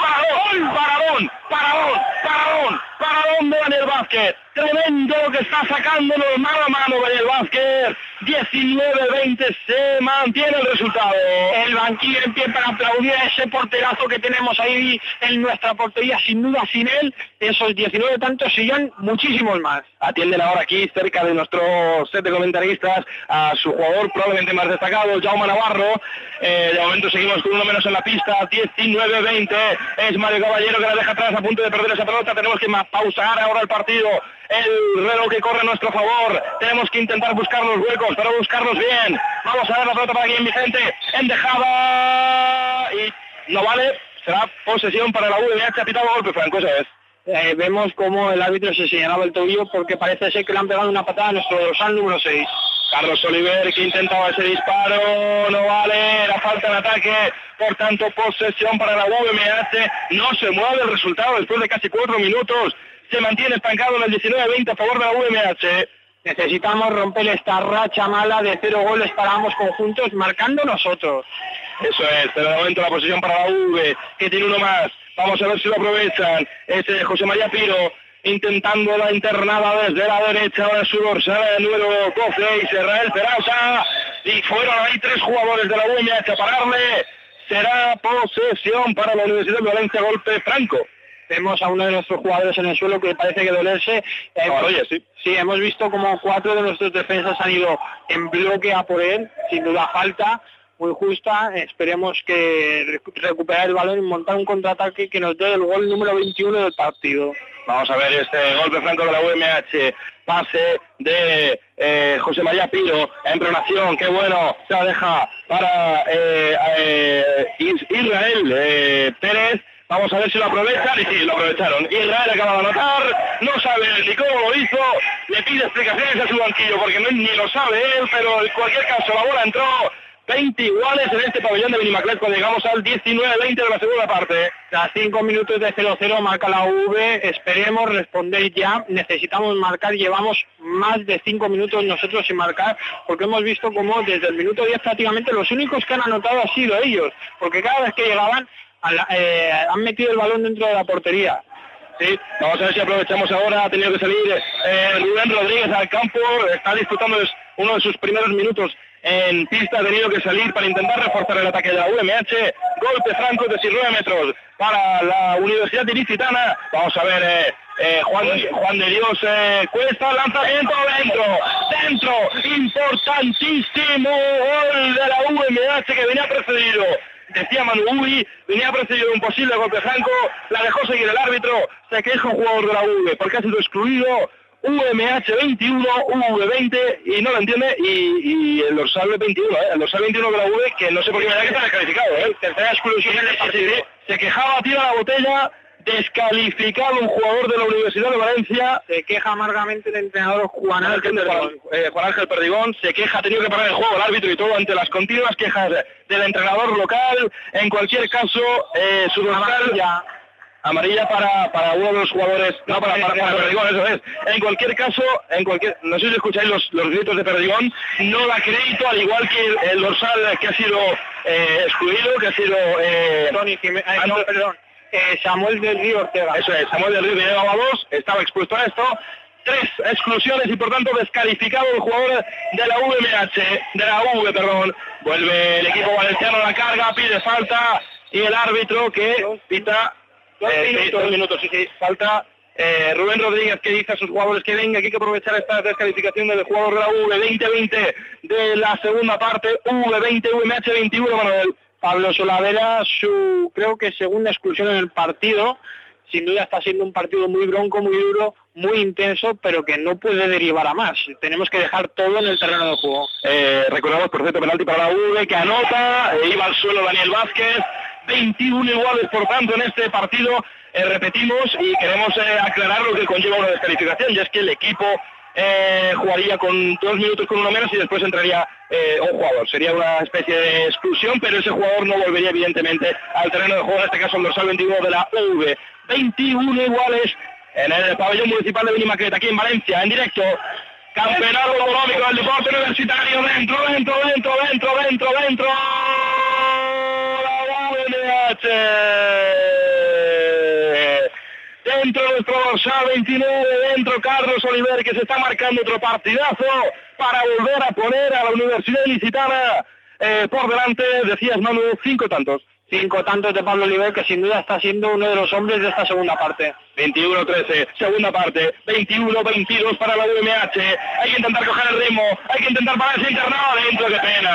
S2: paradón de Daniel Vázquez, tremendo lo que está sacándolo mano a mano Daniel Vázquez, 19-20, se mantiene el resultado.
S7: El banquillo en pie para aplaudir a ese porterazo que tenemos ahí en nuestra portería, sin duda sin él, esos 19 tantos serían muchísimos más.
S2: Atienden ahora aquí cerca de nuestro set de comentaristas a su jugador probablemente más destacado, Jaume Navarro. De momento seguimos con uno menos en la pista, 19-20, es Mario Caballero que la deja atrás a punto de perder esa pelota, tenemos que pausar ahora el partido, el reloj que corre a nuestro favor, tenemos que intentar buscar los huecos, pero buscarlos bien. Vamos a ver la pelota para aquí en Vicente, en dejada, y no vale, será posesión para la UMH, ha pitado golpe franco, eso es.
S7: Vemos como el árbitro se señalaba el tobillo porque parece ser que le han pegado una patada a nuestro dorsal número 6.
S2: Carlos Oliver que intentaba ese disparo, no vale, era falta de ataque, por tanto posesión para la UMH, no se mueve el resultado después de casi 4 minutos, se mantiene estancado en el 19-20 a favor de la UMH.
S7: Necesitamos romper esta racha mala de 0 goles para ambos conjuntos, marcando nosotros.
S2: Eso es, pero de momento la posesión para la UV, que tiene uno más. Vamos a ver si lo aprovechan. Es José María Piro, intentando la internada desde la derecha de su dorsal número 12, Israel Peraza. Y fueron ahí 3 jugadores de la UMH a pararle. Será posesión para la Universidad de Valencia, golpe franco.
S7: Vemos a uno de nuestros jugadores en el suelo que parece que dolerse. Sí, hemos visto como 4 de nuestros defensas han ido en bloque a por él, sin duda falta, muy justa. Esperemos que recuperar el balón y montar un contraataque que nos dé el gol número 21 del partido.
S2: Vamos a ver este golpe franco de la UMH, pase de José María Piro en pronación, qué bueno, se la deja para Israel Pérez. Vamos a ver si lo aprovechan, y sí, lo aprovecharon. Israel acaba de anotar, no sabe ni cómo lo hizo, le pide explicaciones a su banquillo porque ni lo sabe él, pero en cualquier caso la bola entró. 20 iguales en este pabellón de Minimaclet cuando llegamos al 19-20 de la segunda parte.
S7: Tras 5 minutos de 0-0 marca la V, esperemos responder ya, necesitamos marcar, llevamos más de 5 minutos nosotros sin marcar, porque hemos visto como desde el minuto 10 prácticamente los únicos que han anotado han sido ellos, porque cada vez que llegaban han metido el balón dentro de la portería.
S2: Sí, vamos a ver si aprovechamos ahora, ha tenido que salir Rubén Rodríguez al campo, está disputando uno de sus primeros minutos en pista, ha tenido que salir para intentar reforzar el ataque de la UMH, golpe franco de 19 metros para la Universidad Ilicitana. Vamos a ver Juan de Dios Cuesta, lanzamiento dentro, importantísimo gol de la UMH que venía precedido. Decía Manu Ubi, venía precedido de un posible golpe franco, la dejó seguir el árbitro, se queja un jugador de la UV porque ha sido excluido. UMH 21, UV 20 y no lo entiende, y el dorsal 21, el dorsal 21 de la UV que no sé por qué me da que está descalificado, tercera exclusión en el partido, se quejaba, tira la botella, descalificado un jugador de la Universidad de Valencia,
S7: se queja amargamente el entrenador Juan
S2: Ángel Perdigón, se queja, ha tenido que parar el juego el árbitro y todo ante las continuas quejas del entrenador local. En cualquier caso, su dorsal amarilla para uno de los jugadores, no, para Perdigón, eso es. En cualquier caso, no sé si escucháis los gritos de Perdigón, no da crédito, al igual que el dorsal que ha sido excluido, que ha sido...
S7: Samuel del Río Ortega.
S2: Eso es, Samuel del Río que llevaba 2, estaba expuesto a esto. 3 exclusiones y por tanto descalificado el jugador de la V. Vuelve el equipo valenciano a la carga, pide falta y el árbitro que pita 2 minutos, sí, falta. Rubén Rodríguez que dice a sus jugadores que venga, que hay que aprovechar esta descalificación del jugador de la V. 20-20 de la segunda parte, V20, VMH 21, Manuel.
S7: Pablo Solavera, su creo que segunda exclusión en el partido. Sin duda está siendo un partido muy bronco, muy duro, muy intenso, pero que no puede derivar a más. Tenemos que dejar todo en el terreno de juego.
S2: Recordamos, por cierto, penalti para la V, que anota, iba al suelo Daniel Vázquez. 21 iguales, por tanto, en este partido. Repetimos y queremos aclarar lo que conlleva una descalificación, y es que el equipo jugaría con 2 minutos con uno menos y después entraría un jugador. Sería una especie de exclusión, pero ese jugador no volvería evidentemente al terreno de juego, en este caso el dorsal 21 de la V. 21 iguales en el pabellón municipal de Benimaquet, aquí en Valencia, en directo. Campeonato económico del deporte universitario, dentro. La UNH. Dentro nuestro dorsal 29, dentro Carlos Oliver, que se está marcando otro partidazo para volver a poner a la Universidad Ilicitana por delante. Decías, Manu, 5 tantos.
S7: 5 tantos de Pablo Oliver, que sin duda está siendo uno de los hombres de esta segunda parte.
S2: 21-13, segunda parte, 21-22 para la UMH. Hay que intentar coger el ritmo, hay que intentar parar ese internado adentro.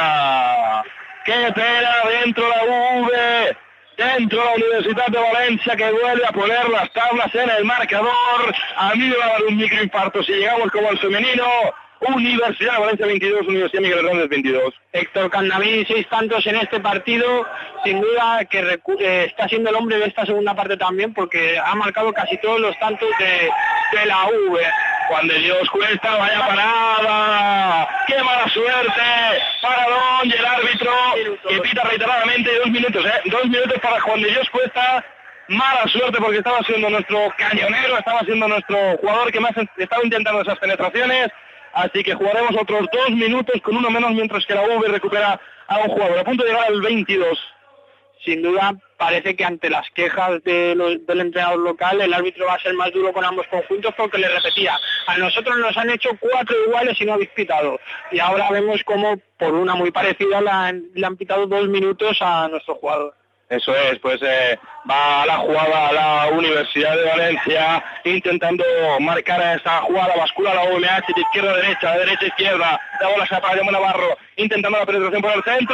S2: ¡Qué pena! Dentro la UV. Dentro la Universidad de Valencia, que vuelve a poner las tablas en el marcador. A mí me va a dar un microinfarto si llegamos como el femenino. Universidad de Valencia 22, Universidad Miguel Hernández 22.
S7: Héctor Candamí, 6 tantos en este partido. Sin duda que está siendo el hombre de esta segunda parte también, porque ha marcado casi todos los tantos de la V.
S2: Juan de Dios Cuesta, vaya parada. ¡Qué mala suerte! Paradón y el árbitro que pita reiteradamente 2 minutos. 2 minutos para Juan de Dios Cuesta. Mala suerte porque estaba siendo nuestro cañonero, estaba siendo nuestro jugador que más estaba intentando esas penetraciones. Así que jugaremos otros 2 minutos con uno menos, mientras que la UV recupera a un jugador. A punto de llegar al 22.
S7: Sin duda, parece que ante las quejas del entrenador local, el árbitro va a ser más duro con ambos conjuntos, porque le repetía, a nosotros nos han hecho 4 iguales y no habéis pitado. Y ahora vemos como por una muy parecida le han pitado 2 minutos a nuestro jugador.
S2: Eso es, pues va a la jugada a la Universidad de Valencia, intentando marcar a esta jugada, bascula la UMH de izquierda a derecha, de derecha a izquierda, la bola se para Llamo Navarro, intentando la penetración por el centro,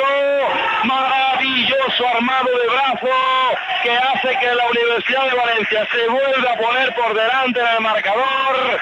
S2: maravilloso armado de brazo, que hace que la Universidad de Valencia se vuelva a poner por delante en el marcador.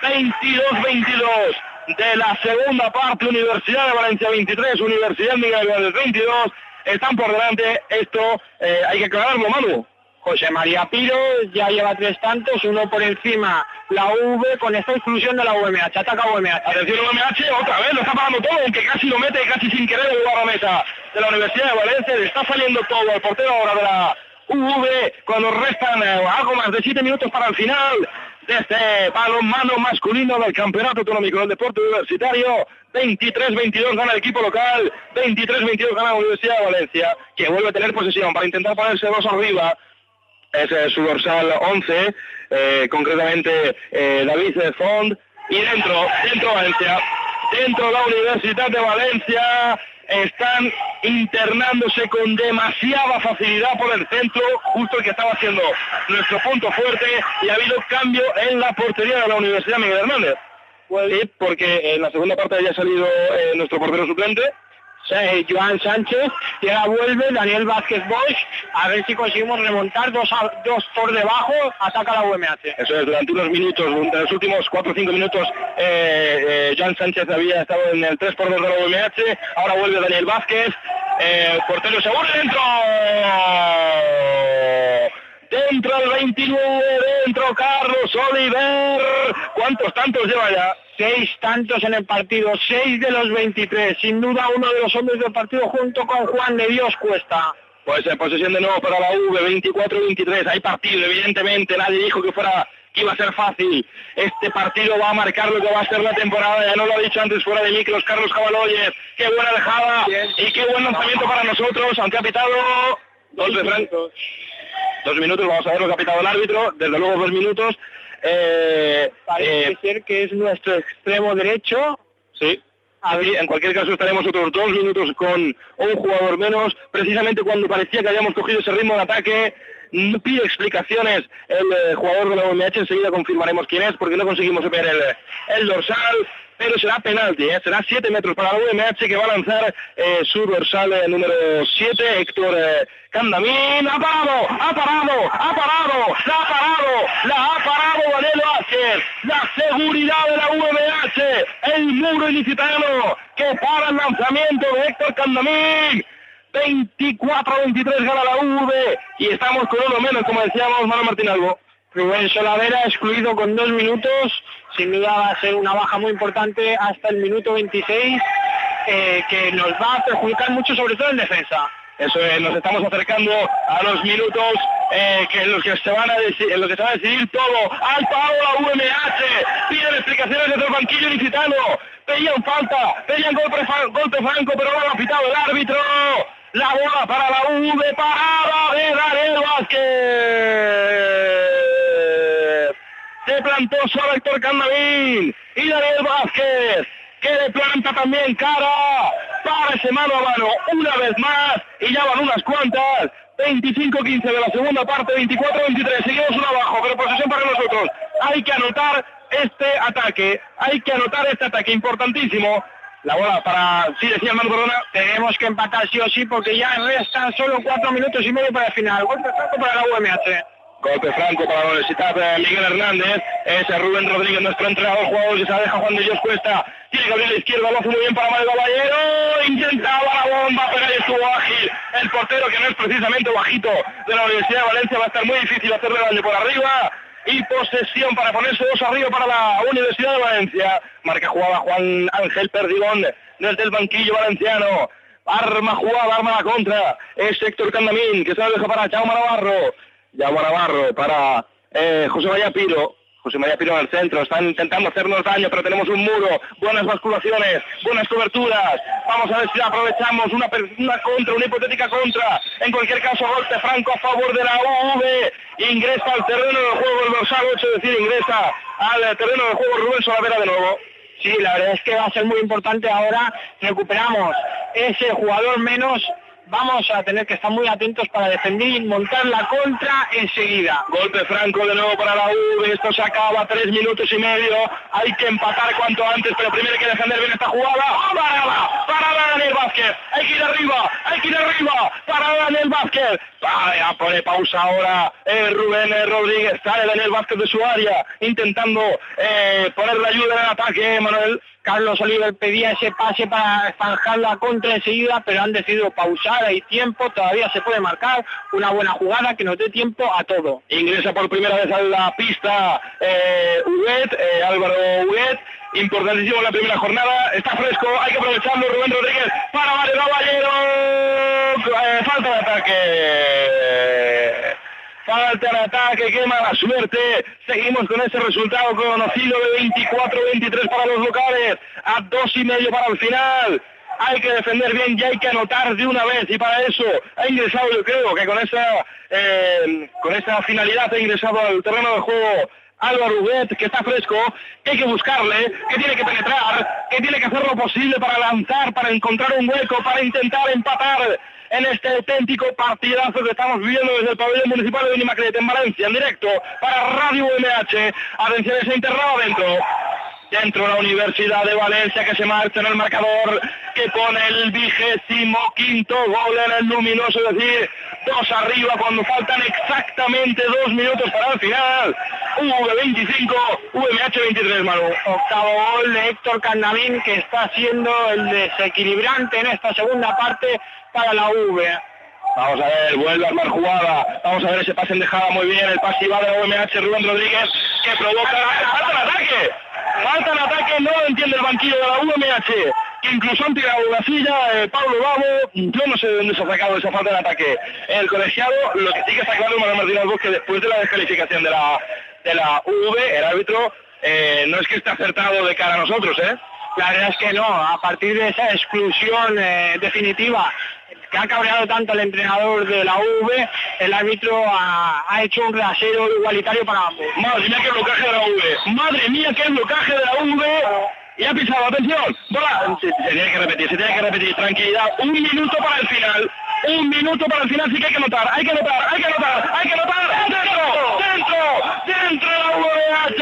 S2: 22-22 de la segunda parte, Universidad de Valencia 23, Universidad Miguel Hernández 22, están por delante. Esto hay que aclararlo, Manu.
S7: José María Piro ya lleva 3 tantos, uno por encima la V con esta exclusión de la UMH. Ataca UMH.
S2: Atención UMH, otra vez lo está parando todo, aunque casi lo mete casi sin querer el guardameta de la Universidad de Valencia. Le está saliendo todo el portero ahora de la UV cuando restan algo más de 7 minutos para el final de este balonmano masculino del Campeonato Autonómico del Deporte Universitario. 23-22 gana el equipo local, 23-22 gana la Universidad de Valencia, que vuelve a tener posesión para intentar ponerse 2 arriba. Es su dorsal 11, concretamente David Font, y dentro Valencia, dentro la Universidad de Valencia, están internándose con demasiada facilidad por el centro, justo el que estaba siendo nuestro punto fuerte, y ha habido cambio en la portería de la Universidad Miguel Hernández. Sí, porque en la segunda parte había salido nuestro portero suplente,
S7: Joan Sánchez, y ahora vuelve Daniel Vázquez Bosch, a ver si conseguimos remontar 2 por debajo, ataca la UMH.
S2: Eso es, durante unos minutos, durante los últimos 4 o 5 minutos, Joan Sánchez había estado en el 3 por 2 de la UMH, ahora vuelve Daniel Vázquez, portero seguro, dentro el 29, dentro Carlos Oliver. ¿Cuántos tantos lleva ya?
S7: 6 tantos en el partido, 6 de los 23. Sin duda uno de los hombres del partido junto con Juan de Dios Cuesta.
S2: Pues posesión de nuevo para la V, 24-23, hay partido, evidentemente, nadie dijo que iba a ser fácil. Este partido va a marcar lo que va a ser la temporada, ya no lo ha dicho antes fuera de micros Carlos Caballoyes. Qué buena dejada y qué buen lanzamiento para nosotros, aunque ha pitado 2 minutos, vamos a ver lo que ha pitado el árbitro, desde luego 2 minutos.
S7: Parece ser que es nuestro extremo derecho.
S2: Sí. En cualquier caso estaremos otros 2 minutos con un jugador menos, precisamente cuando parecía que habíamos cogido ese ritmo de ataque. Pide explicaciones el jugador de la UMH, enseguida confirmaremos quién es porque no conseguimos ver el dorsal, pero será penalti, será 7 metros para la UMH que va a lanzar su dorsal número 7, Héctor Candamín. ¡Ha parado! Daniel Vázquez, la seguridad de la UMH, el muro ilicitano que para el lanzamiento de Héctor Candamín. 24-23 gana la UV y estamos con uno menos, como decíamos, Manuel Martín Albo.
S7: Rubén Solavera excluido con 2 minutos, sin duda va a ser una baja muy importante hasta el minuto 26, que nos va a perjudicar mucho, sobre todo en defensa.
S2: Eso es, nos estamos acercando a los minutos en los que se va a decidir todo. Al palo la UMH, piden explicaciones desde el banquillo ilicitano, pedían falta, pedían golpe franco, pero no lo ha pitado el árbitro. La bola para la UV, parada de Daniel Vázquez. Se plantó solo Héctor Candamín y Daniel Vázquez, que le planta también cara para ese mano a mano una vez más, y ya van unas cuantas. 25-15 de la segunda parte, 24-23, seguimos uno abajo, pero posesión para nosotros. Hay que anotar este ataque importantísimo. La bola para, sí, decía Manu Corona,
S7: tenemos que empatar sí o sí porque ya restan solo 4 minutos y medio para el final. Golpe franco para la UMH.
S2: Golpe franco para la Universidad de Miguel Hernández. Ese Rubén Rodríguez, nuestro entrenador, jugador, y se la deja Juan de Dios Cuesta. Tiene que abrir a la izquierda, lo hace muy bien para Mario Caballero. Intentaba la bomba, pero ahí estuvo ágil. El portero, que no es precisamente bajito, de la Universidad de Valencia, va a estar muy difícil hacerle daño por arriba. Y posesión para ponerse 2 arriba para la Universidad de Valencia. Marca jugada Juan Ángel Perdigón desde el banquillo valenciano. Arma jugada, arma la contra. Es Héctor Candamín, que se la deja para Jaume Navarro para José María Piro. José María Piro en el centro, están intentando hacernos daño, pero tenemos un muro, buenas basculaciones, buenas coberturas. Vamos a ver si aprovechamos una hipotética contra. En cualquier caso, golpe franco a favor de la UV. Ingresa al terreno del juego el dorsal 8, es decir, ingresa al terreno del juego Rubén Solavera de nuevo.
S7: Sí, la verdad es que va a ser muy importante ahora. Recuperamos ese jugador menos. Vamos a tener que estar muy atentos para defender y montar la contra enseguida.
S2: Golpe franco de nuevo para la UV, esto se acaba, 3 minutos y medio, hay que empatar cuanto antes, pero primero hay que defender bien esta jugada. Parada Daniel Vázquez, hay que ir arriba, para Daniel Vázquez. Pone pausa ahora Rubén Rodríguez, sale Daniel Vázquez de su área, intentando poner la ayuda en el ataque, Manuel.
S7: Carlos Oliver pedía ese pase para zanjar la contra enseguida, pero han decidido pausar, hay tiempo, todavía se puede marcar una buena jugada que nos dé tiempo a todo.
S2: Ingresa por primera vez a la pista Álvaro Huguet, importantísimo la primera jornada, está fresco, hay que aprovecharlo. Rubén Rodríguez para Mario Caballero, falta de ataque, qué mala suerte. Seguimos con ese resultado conocido de 24-23 para los locales, a 2,5 para el final. Hay que defender bien y hay que anotar de una vez, y para eso ha ingresado, yo creo que con esa finalidad ha ingresado al terreno de juego Álvaro Huguet, que está fresco, que hay que buscarle, que tiene que penetrar, que tiene que hacer lo posible para lanzar, para encontrar un hueco, para intentar empatar en este auténtico partidazo que estamos viviendo desde el pabellón municipal de Benimaclet en Valencia, en directo para Radio UMH. Atención, ese internado dentro de la Universidad de Valencia, que se marcha en el marcador, que pone el 25º gol en el luminoso, es decir, 2 arriba cuando faltan exactamente 2 minutos para el final. UV 25, UMH 23, Manu.
S7: Octavo gol de Héctor Candamín, que está siendo el desequilibrante en esta segunda parte para la UV.
S2: Vamos a ver, vuelve a armar jugada. Vamos a ver ese pase en dejada muy bien. El pase va de la UMH, Rubén Rodríguez, que provoca... ¡Falta el ataque! Falta el ataque, no lo entiende el banquillo de la UMH. que incluso han tirado una silla, Pablo Babo, yo no sé de dónde se ha sacado esa falta de ataque el colegiado. Lo que sí que está claro, Manuel Martínez Albos, que después de la descalificación de la UV, el árbitro no es que esté acertado de cara a nosotros,
S7: La verdad es que no, a partir de esa exclusión definitiva que ha cabreado tanto al entrenador de la UV, el árbitro ha hecho un rasero igualitario para ambos.
S2: Madre mía, qué blocaje de la UV, madre mía, qué blocaje de la UV, y ha pisado, atención, bola, se tiene que repetir, tranquilidad, un minuto para el final, sí que hay que anotar, dentro de la UVH.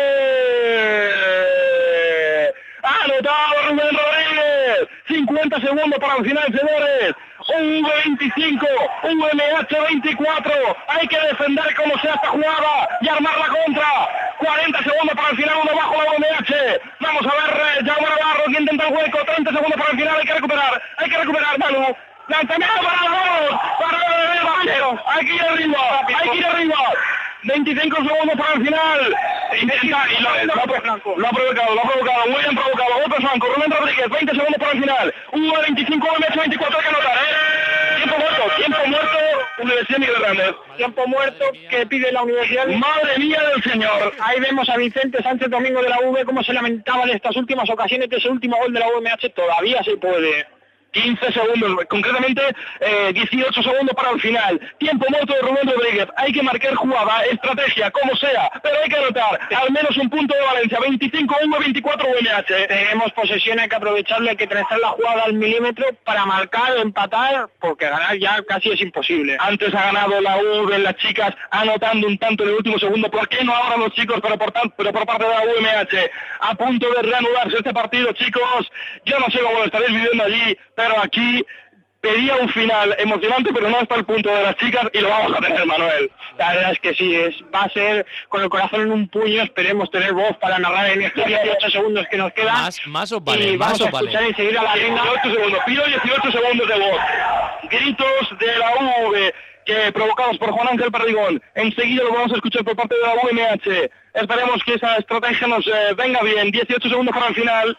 S2: ¡Ha anotado Rubén Rodríguez! 50 segundos para el final, señores. V25, VMH 24. Hay que defender como sea esta jugada y armar la contra. 40 segundos para el final, uno bajo la VMH. Vamos a ver, Jaume Navarro que intenta el hueco. 30 segundos para el final, hay que recuperar, Manu. Lanzamiento para los dos, hay que ir arriba. 25 segundos para el final. Intenta, y lo ha provocado, muy bien provocado. Golpe franco, Rubén Rodríguez, 20 segundos para el final. 1:25, VMH 24, hay que anotar, Tiempo muerto, Universidad Miguel Hernández.
S7: Tiempo muerto que pide la Universidad.
S2: Madre mía del señor.
S7: Ahí vemos a Vicente Sánchez Domingo de la UV cómo se lamentaba en estas últimas ocasiones de ese último gol de la UMH. Todavía se puede.
S2: 15 segundos, concretamente 18 segundos para el final. Tiempo muerto de Rubén Rodríguez. Hay que marcar jugada, estrategia, como sea, pero hay que anotar al menos un punto de Valencia. 25-1, 24 VMH.
S7: Tenemos posesión, hay que aprovecharle, hay que trazar la jugada al milímetro para marcar, empatar, porque ganar ya casi es imposible.
S2: Antes ha ganado la UV, las chicas anotando un tanto en el último segundo. ¿Por qué no ahora los chicos? Pero por parte de la UMH. A punto de reanudarse este partido, chicos. Yo no sé cómo lo estaréis viviendo allí, pero aquí pedía un final emocionante, pero no está el punto de las chicas y lo vamos a tener, Manuel.
S7: La verdad es que sí, va a ser con el corazón en un puño. Esperemos tener voz para narrar en estos 18 segundos que nos quedan.
S1: Más os vale,
S7: y
S1: más
S7: vamos a
S1: os vale.
S7: escuchar enseguida la venga.
S2: 18 segundos, pido 18 segundos de voz. Gritos de la UV que provocados por Juan Ángel Perdigón. Enseguida lo vamos a escuchar por parte de la UMH. Esperemos que esa estrategia nos venga bien. 18 segundos para el final.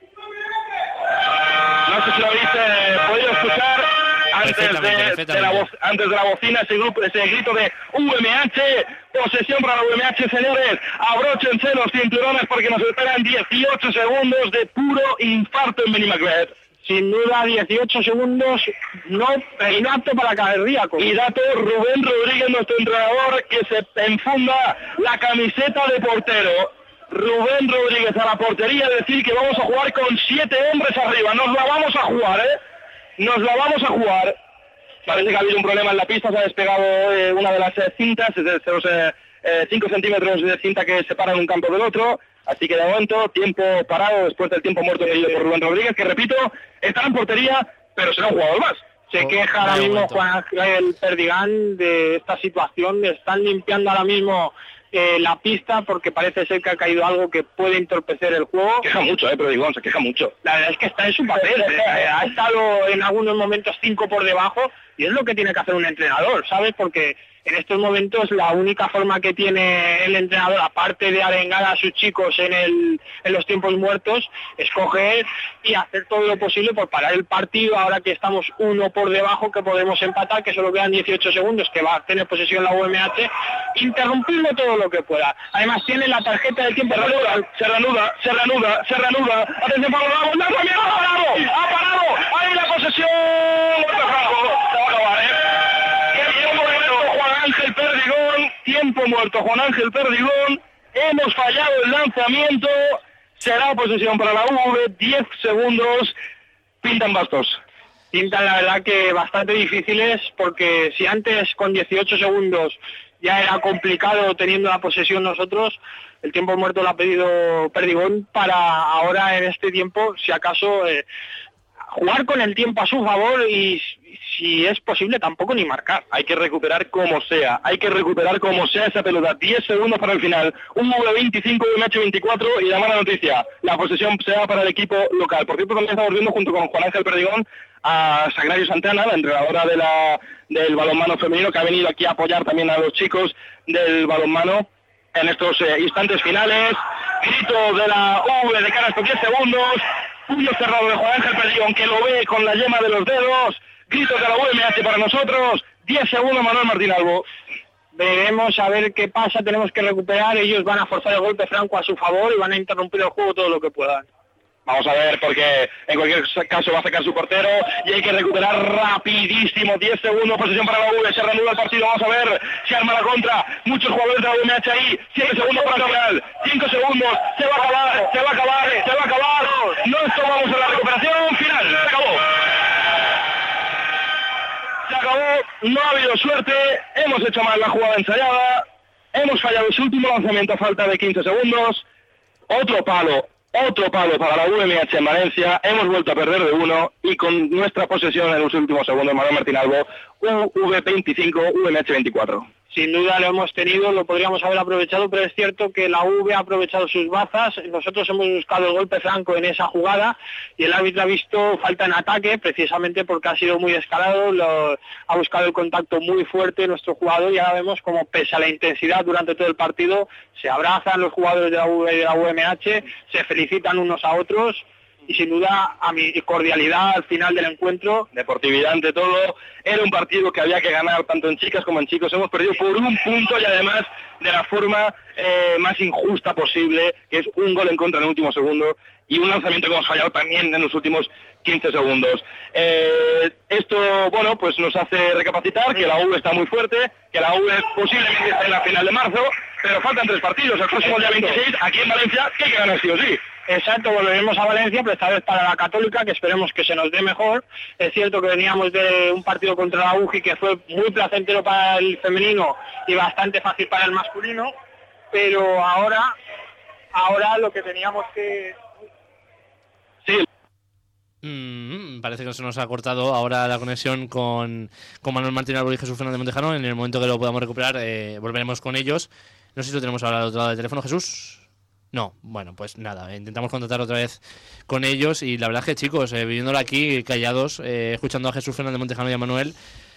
S2: No sé si lo habéis podido escuchar antes de la bocina, ese grito de UMH. Posesión para la UMH, señores. Abróchense los cinturones porque nos esperan 18 segundos de puro infarto en Benimaclet.
S7: Sin duda, 18 segundos no apto para cardíaco.
S2: Y dato, Rubén Rodríguez, nuestro entrenador, que se enfunda la camiseta de portero. Rubén Rodríguez a la portería, decir que vamos a jugar con 7 hombres arriba. Nos la vamos a jugar, Parece que ha habido un problema en la pista, se ha despegado una de las cintas, de los 5 centímetros de cinta que separan un campo del otro. Así que de momento, tiempo parado después del tiempo muerto pedido por Rubén Rodríguez, que repito, estará en portería, pero será un jugador más.
S7: Se queja ahora mismo Juan Ángel Perdigán de esta situación. Están limpiando ahora mismo la pista porque parece ser que ha caído algo que puede entorpecer el juego.
S2: Queja mucho, Perdigón, se queja mucho.
S7: La verdad es que está en su papel. Ha estado en algunos momentos 5 por debajo y es lo que tiene que hacer un entrenador, ¿sabes? Porque en estos momentos la única forma que tiene el entrenador, aparte de arengar a sus chicos en los tiempos muertos, es coger y hacer todo lo posible por parar el partido. Ahora que estamos 1 por debajo, que podemos empatar, que solo quedan 18 segundos, que va a tener posesión la UMH, interrumpirlo todo lo que pueda. Además tiene la tarjeta del tiempo.
S2: Se reanuda. Atención para Bravo, ha parado, ahí la posesión. Tiempo muerto, Juan Ángel Perdigón. Hemos fallado el lanzamiento. Será posesión para la UV. 10 segundos. Pintan bastos.
S7: Pintan, la verdad, que bastante difíciles, porque si antes con 18 segundos ya era complicado teniendo la posesión nosotros, el tiempo muerto lo ha pedido Perdigón para ahora, en este tiempo, si acaso, jugar con el tiempo a su favor y, si es posible, tampoco ni marcar.
S2: Hay que recuperar como sea esa pelota. 10 segundos para el final. Un V25, VMH 24 y la mala noticia, la posesión será para el equipo local. Por cierto, también estamos viendo junto con Juan Ángel Perdigón a Sagrario Santana, la entrenadora del balonmano femenino, que ha venido aquí a apoyar también a los chicos del balonmano en estos instantes finales. Grito de la V de cara a estos 10 segundos. puño cerrado de Juan Ángel Perdigón, que lo ve con la yema de los dedos. Gritos de la UMH para nosotros. 10 segundos, Manuel Martín Albo.
S7: Veremos a ver qué pasa, tenemos que recuperar, ellos van a forzar el golpe franco a su favor y van a interrumpir el juego todo lo que puedan.
S2: Vamos a ver, porque en cualquier caso va a sacar su portero y hay que recuperar rapidísimo. 10 segundos, posesión para la UMH, se reanuda el partido. Vamos a ver si arma la contra. Muchos jugadores de la UMH ahí. 7 segundos para el final. 5 segundos. Se va a acabar, se va a acabar, se va a acabar. Nos tomamos en la recuperación final. Se acabó. Se acabó. No ha habido suerte. Hemos hecho mal la jugada ensayada. Hemos fallado su último lanzamiento a falta de 15 segundos. Otro palo para la UMH en Valencia. Hemos vuelto a perder de 1 y con nuestra posesión en los últimos segundos, Manuel Martín Albo, UV 25, UMH 24.
S7: Sin duda lo hemos tenido, lo podríamos haber aprovechado, pero es cierto que la UV ha aprovechado sus bazas. Nosotros hemos buscado el golpe franco en esa jugada y el árbitro ha visto falta en ataque, precisamente porque ha sido muy descarado, ha buscado el contacto muy fuerte nuestro jugador y ahora vemos como pese a la intensidad durante todo el partido, se abrazan los jugadores de la UV y de la UMH, se felicitan unos a otros. Y sin duda a mi cordialidad al final del encuentro.
S2: Deportividad ante todo. Era un partido que había que ganar tanto en chicas como en chicos. Hemos perdido por un punto y además de la forma más injusta posible, que es un gol en contra en el último segundo y un lanzamiento que hemos fallado también en los últimos 15 segundos. Esto, bueno, pues nos hace recapacitar que la U está muy fuerte, que la U posiblemente está en la final de marzo, pero faltan 3 partidos. El próximo día 26, aquí en Valencia, que hay que ganar sí o sí.
S7: Exacto, volveremos a Valencia, pero esta vez para la Católica, que esperemos que se nos dé mejor. Es cierto que veníamos de un partido contra la UGI que fue muy placentero para el femenino y bastante fácil para el masculino, pero ahora lo que teníamos que...
S2: Sí.
S1: Parece que se nos ha cortado ahora la conexión con Manuel Martín Albo y Jesús Fernández Montejano. En el momento que lo podamos recuperar, volveremos con ellos. No sé si lo tenemos ahora al otro lado del teléfono, Jesús. No, bueno, pues nada, intentamos contactar otra vez con ellos y la verdad es que chicos, viviéndolo aquí callados, escuchando a Jesús Fernández Montejano y a Manuel,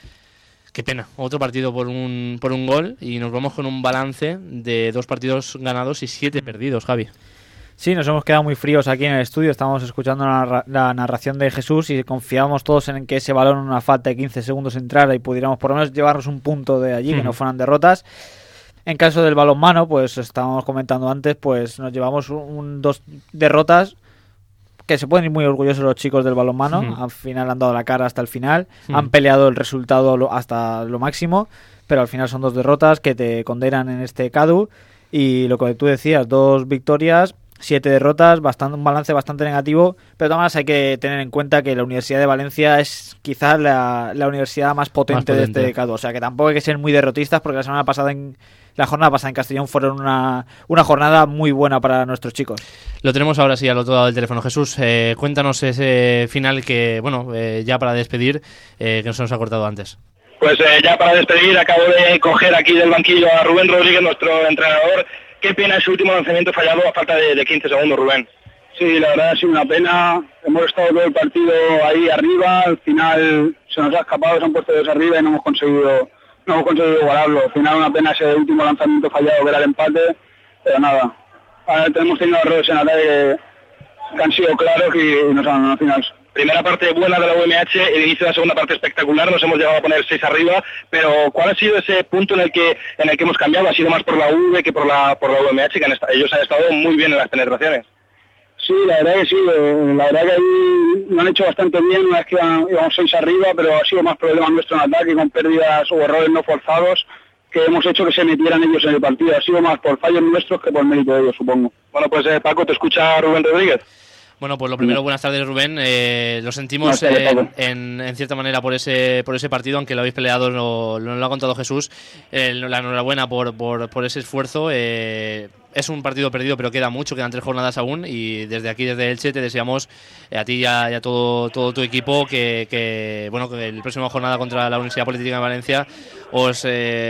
S1: qué pena, otro partido por un gol y nos vamos con un balance de 2 partidos ganados y 7 perdidos, Javi.
S6: Sí, nos hemos quedado muy fríos aquí en el estudio, estábamos escuchando la narración de Jesús y confiábamos todos en que ese balón, una falta de 15 segundos entrara y pudiéramos por lo menos llevarnos un punto de allí, que no fueran derrotas. En caso del balonmano, pues estábamos comentando antes, pues nos llevamos 2 derrotas que se pueden ir muy orgullosos los chicos del balonmano. Al final han dado la cara hasta el final, han peleado el resultado hasta lo máximo, pero al final son 2 derrotas que te condenan en este CADU. Y lo que tú decías, 2 victorias, 7 derrotas, un balance bastante negativo, pero además hay que tener en cuenta que la Universidad de Valencia es quizás la universidad más potente de este CADU. O sea que tampoco hay que ser muy derrotistas porque la jornada pasada en Castellón fueron una jornada muy buena para nuestros chicos.
S1: Lo tenemos ahora sí al otro lado del teléfono. Jesús, cuéntanos ese final que, bueno, ya para despedir, que no se nos ha cortado antes.
S2: Pues ya para despedir, acabo de coger aquí del banquillo a Rubén Rodríguez, nuestro entrenador. Qué pena ese último lanzamiento fallado a falta de 15 segundos, Rubén.
S8: Sí, la verdad ha sido una pena. Hemos estado todo el partido ahí arriba, al final se nos ha escapado, se han puesto desde arriba y no hemos conseguido igualarlo. Al final una pena ese último lanzamiento fallado que era el empate, pero nada. Ahora hemos tenido errores en ataque que han sido claros y nos han al final.
S2: Primera parte buena de la UMH, el inicio de la segunda parte espectacular, nos hemos llegado a poner 6 arriba, pero ¿cuál ha sido ese punto en el que hemos cambiado? ¿Ha sido más por la UV que por la UMH? Que ellos han estado muy bien en las penetraciones.
S8: Sí, la verdad que sí, la verdad que ahí lo han hecho bastante bien, una vez que íbamos 6 arriba, pero ha sido más problema nuestro en ataque, con pérdidas o errores no forzados, que hemos hecho que se metieran ellos en el partido. Ha sido más por fallos nuestros que por mérito de ellos, supongo.
S2: Bueno, pues Paco, te escucha Rubén Rodríguez.
S1: Bueno, pues lo primero, buenas tardes, Rubén. Lo sentimos en cierta manera por ese partido, aunque lo habéis peleado, lo ha contado Jesús. La enhorabuena por ese esfuerzo. Es un partido perdido, pero queda mucho, quedan 3 jornadas aún. Y desde aquí, desde Elche, te deseamos a ti y a todo tu equipo que el próximo jornada contra la Universidad Politécnica de Valencia os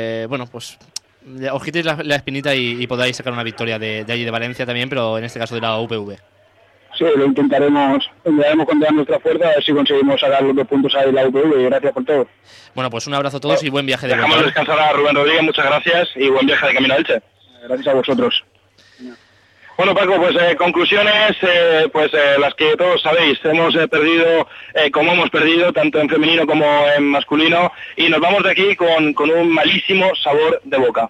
S1: quitéis la espinita y podáis sacar una victoria de allí de Valencia también, pero en este caso de la UPV.
S8: Sí, lo intentaremos con toda nuestra fuerza, a ver si conseguimos sacar los 2 puntos ahí en la UPV, y gracias por todo.
S1: Bueno, pues un abrazo a todos y buen viaje de vuelta.
S2: Dejamos descansar a Rubén Rodríguez, muchas gracias y buen viaje de camino a Elche.
S8: Gracias a vosotros.
S2: Bueno, Paco, pues conclusiones, las que todos sabéis. Hemos perdido como hemos perdido, tanto en femenino como en masculino, y nos vamos de aquí con un malísimo sabor de boca.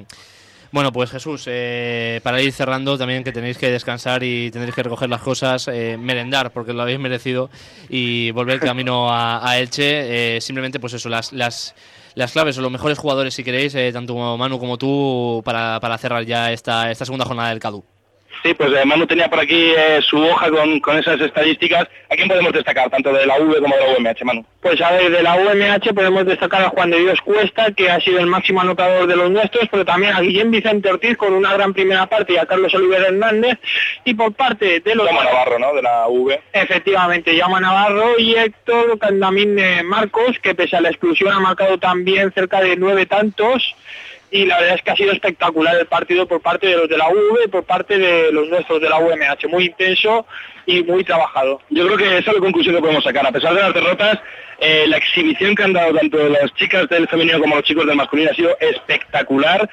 S1: Bueno, pues Jesús, para ir cerrando también, que tenéis que descansar y tendréis que recoger las cosas, merendar, porque lo habéis merecido, y volver camino a Elche. Simplemente, pues eso, las claves o los mejores jugadores, si queréis, tanto Manu como tú, para cerrar ya esta segunda jornada del CADU.
S2: Sí, pues Manu tenía por aquí su hoja con esas estadísticas. ¿A quién podemos destacar, tanto de la UV como de la UMH, Manu?
S7: Pues a ver, de la UMH podemos destacar a Juan de Dios Cuesta, que ha sido el máximo anotador de los nuestros, pero también a Guillem Vicente Ortiz con una gran primera parte y a Carlos Oliver Hernández. Y por parte de los...
S2: Llama Navarro, ¿no?, de la UV.
S7: Efectivamente, Llama Navarro y Héctor Candamín Marcos, que pese a la exclusión ha marcado también cerca de 9 tantos. Y la verdad es que ha sido espectacular el partido por parte de los de la UV y por parte de los nuestros de la UMH, muy intenso y muy trabajado.
S2: Yo creo que esa es la conclusión que podemos sacar. A pesar de las derrotas, la exhibición que han dado tanto las chicas del femenino como los chicos del masculino ha sido espectacular,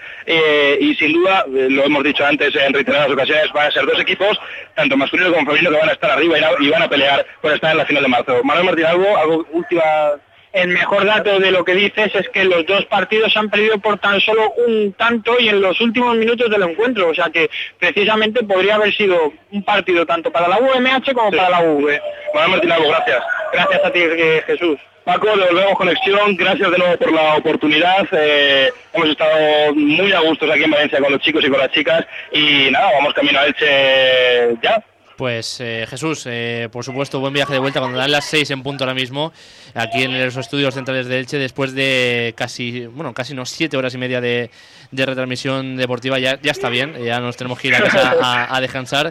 S2: y sin duda, lo hemos dicho antes en reiteradas ocasiones, van a ser dos equipos, tanto masculino como femenino, que van a estar arriba y van a pelear por estar en la final de marzo. Manuel Martín, algo última...
S7: El mejor dato de lo que dices es que los dos partidos se han perdido por tan solo un tanto y en los últimos minutos del encuentro, o sea que precisamente podría haber sido un partido tanto para la UMH como para la UV.
S2: Manuel Martín, gracias.
S7: Gracias a ti, Jesús.
S2: Paco, devolvemos conexión, gracias de nuevo por la oportunidad. Hemos estado muy a gustos aquí en Valencia con los chicos y con las chicas, y nada, vamos camino a Elche ya.
S1: Pues Jesús, por supuesto, buen viaje de vuelta cuando dan las 6 en punto ahora mismo, aquí en los estudios centrales de Elche, después de casi unos 7 horas y media de retransmisión deportiva. Ya está bien, ya nos tenemos que ir a casa a descansar.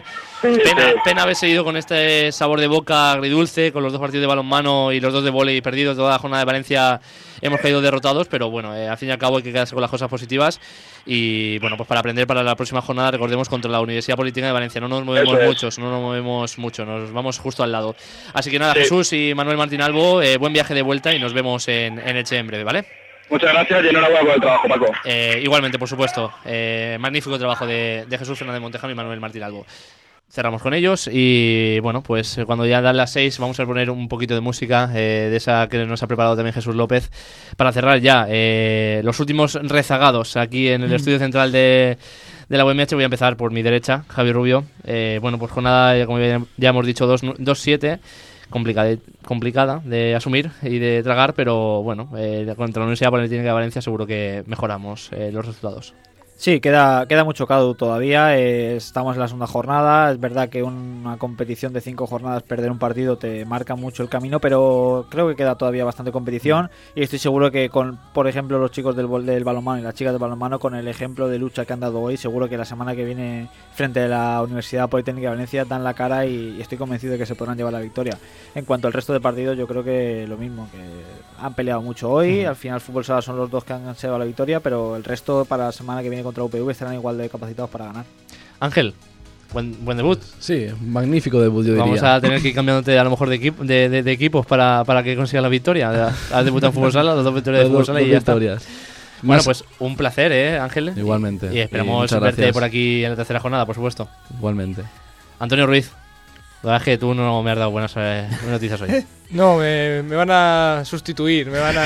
S1: Pena haber seguido con este sabor de boca agridulce, con los dos partidos de balonmano y los dos de vóley perdidos. Toda la jornada de Valencia hemos caído derrotados, pero bueno, al fin y al cabo hay que quedarse con las cosas positivas. Y bueno, pues para aprender para la próxima jornada, recordemos, contra la Universidad Politécnica de Valencia. No nos movemos mucho, nos vamos justo al lado. Así que nada, sí. Jesús y Manuel Martín Albo, buen viaje de vuelta y nos vemos en Elche en breve, ¿vale?
S2: Muchas gracias y enhorabuena por el trabajo, Paco.
S1: Igualmente, por supuesto. Magnífico trabajo de Jesús Fernández Montejano y Manuel Martín Albo. Cerramos con ellos y bueno, pues cuando ya dan las 6 vamos a poner un poquito de música de esa que nos ha preparado también Jesús López para cerrar ya los últimos rezagados aquí en el estudio central de la UMH. Voy a empezar por mi derecha, Javi Rubio. Bueno, pues jornada, como ya hemos dicho, 2-7, complicada de asumir y de tragar, pero bueno, contra la Universidad Politécnica de Valencia seguro que mejoramos los resultados.
S6: Sí, queda mucho CADU todavía, estamos en la segunda jornada, es verdad que una competición de 5 jornadas, perder un partido te marca mucho el camino, pero creo que queda todavía bastante competición y estoy seguro que con, por ejemplo, los chicos del balonmano y las chicas del balonmano, con el ejemplo de lucha que han dado hoy, seguro que la semana que viene frente a la Universidad Politécnica de Valencia dan la cara y estoy convencido de que se podrán llevar la victoria. En cuanto al resto de partidos, yo creo que lo mismo, que han peleado mucho hoy, al final Fútbol Sala son los dos que han llevado la victoria, pero el resto para la semana que viene contra UPV estarán igual de capacitados para ganar.
S1: Ángel, buen debut.
S5: Sí, magnífico debut, yo diría.
S1: Vamos a tener que ir cambiándote a lo mejor de equipos para que consigas la victoria. Has debutado en Fútbol Sala, las 2 victorias de Fútbol Sala y ya está. Bueno, pues un placer, Ángel.
S5: Igualmente.
S1: Y esperamos verte por aquí en la tercera jornada, por supuesto.
S5: Igualmente.
S1: Antonio Ruiz, la verdad es que tú no me has dado buenas noticias hoy.
S4: No, me van a sustituir, me van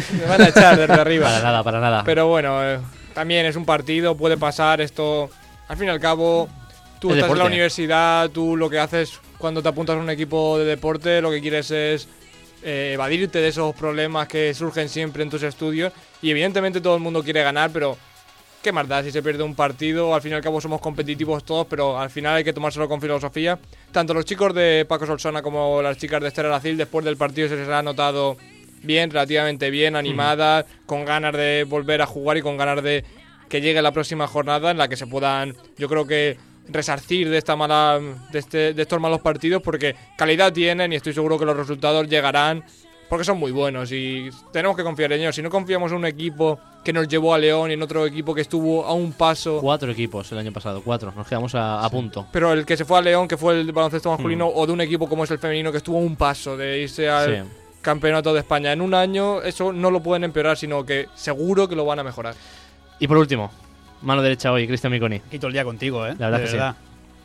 S4: a echar desde arriba.
S1: Para nada.
S4: Pero bueno, también es un partido, puede pasar esto. Al fin y al cabo, tú estás deporte. En la universidad, tú lo que haces cuando te apuntas a un equipo de deporte, lo que quieres es evadirte de esos problemas que surgen siempre en tus estudios. Y evidentemente todo el mundo quiere ganar, pero ¿qué más da si se pierde un partido? Al fin y al cabo somos competitivos todos, pero al final hay que tomárselo con filosofía. Tanto los chicos de Paco Solsona como las chicas de Esther Aracil, después del partido se les ha notado bien, relativamente bien, animadas, con ganas de volver a jugar y con ganas de que llegue la próxima jornada en la que se puedan, yo creo que, resarcir de estos malos partidos, porque calidad tienen y estoy seguro que los resultados llegarán porque son muy buenos y tenemos que confiar en ellos. Si no confiamos en un equipo que nos llevó a León y en otro equipo que estuvo a un paso...
S1: 4 equipos el año pasado, 4, nos quedamos a punto.
S4: Pero el que se fue a León, que fue el baloncesto masculino, o de un equipo como es el femenino, que estuvo a un paso de irse al campeonato de España en un año, eso no lo pueden empeorar, sino que seguro que lo van a mejorar.
S1: Y por último, mano derecha hoy, Cristian Miconi.
S3: Quito el día contigo,
S1: La verdad que verdad. Sí.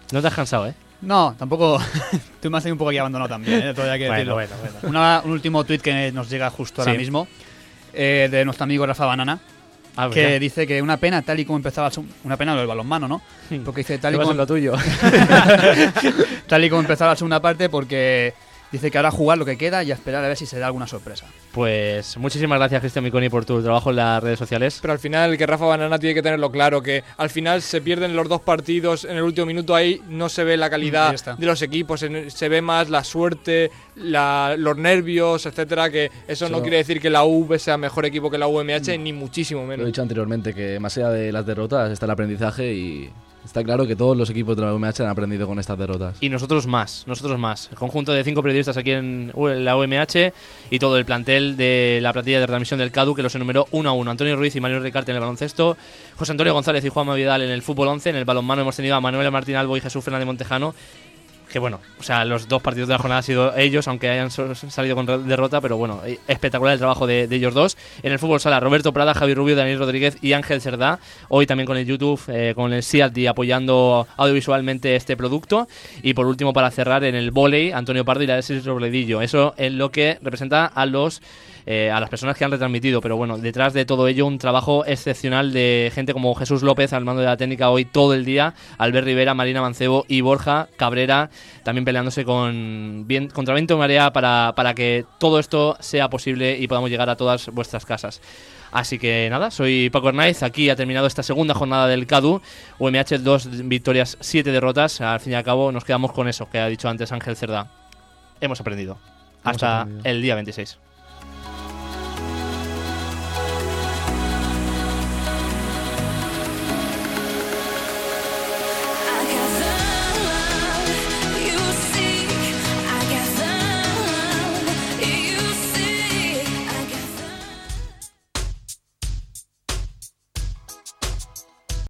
S1: No te has cansado, ¿eh?
S3: No, tampoco. Tú me has tenido un poco aquí abandonado también, ¿eh? Todavía hay que decirlo.
S6: Bueno.
S3: Un último tuit que nos llega justo ahora
S1: Sí.
S3: mismo, de nuestro amigo Rafa Banana,
S1: Ah, pues
S3: que
S1: ya.
S3: dice que una pena tal y como empezaba una pena lo del balonmano, ¿no? Porque dice tal y
S1: Te vas
S3: como
S1: en lo tuyo.
S3: tal y como empezaba la segunda parte, porque dice que ahora jugar lo que queda y a esperar a ver si se da alguna sorpresa.
S1: Pues muchísimas gracias, Cristian Miconi, por tu trabajo en las redes sociales.
S4: Pero al final, que Rafa Banana tiene que tenerlo claro, que al final se pierden los dos partidos en el último minuto, ahí no se ve la
S3: Ahí
S4: calidad
S3: está.
S4: de los equipos, se ve más la suerte, los nervios, etcétera, que eso no quiere decir que la UV sea mejor equipo que la UMH, ni muchísimo
S5: Lo he
S4: menos.
S5: dicho anteriormente, que más allá de las derrotas está el aprendizaje y está claro que todos los equipos de la UMH han aprendido con estas derrotas.
S1: Y nosotros más. El conjunto de 5 periodistas aquí en la UMH y todo el plantel de la plantilla de retransmisión del CADU, que los enumeró 1 a 1. Antonio Ruiz y Manuel Ricarte en el baloncesto, José Antonio González y Juanma Vidal en el fútbol 11. En el balonmano hemos tenido a Manuel Martín Albo y Jesús Fernández Montejano. Que bueno, o sea, los dos partidos de la jornada han sido ellos, aunque hayan salido con derrota, pero bueno, espectacular el trabajo de ellos dos. En el fútbol sala, Roberto Prada, Javi Rubio, Daniel Rodríguez y Ángel Cerdá. Hoy también con el YouTube, con el SEAT apoyando audiovisualmente este producto. Y por último, para cerrar, en el vóley, Antonio Pardo y Alexis Robledillo. Eso es lo que representa a las personas que han retransmitido, pero bueno, detrás de todo ello un trabajo excepcional de gente como Jesús López al mando de la técnica hoy todo el día, Albert Rivera, Marina Mancebo y Borja Cabrera también peleándose contra viento y marea para que todo esto sea posible y podamos llegar a todas vuestras casas. Así que nada, soy Paco Hernández, aquí ha terminado esta segunda jornada del CADU, UMH 2 victorias, 7 derrotas, al fin y al cabo nos quedamos con eso que ha dicho antes Ángel Cerdá. Hemos aprendido. Hasta el día 26.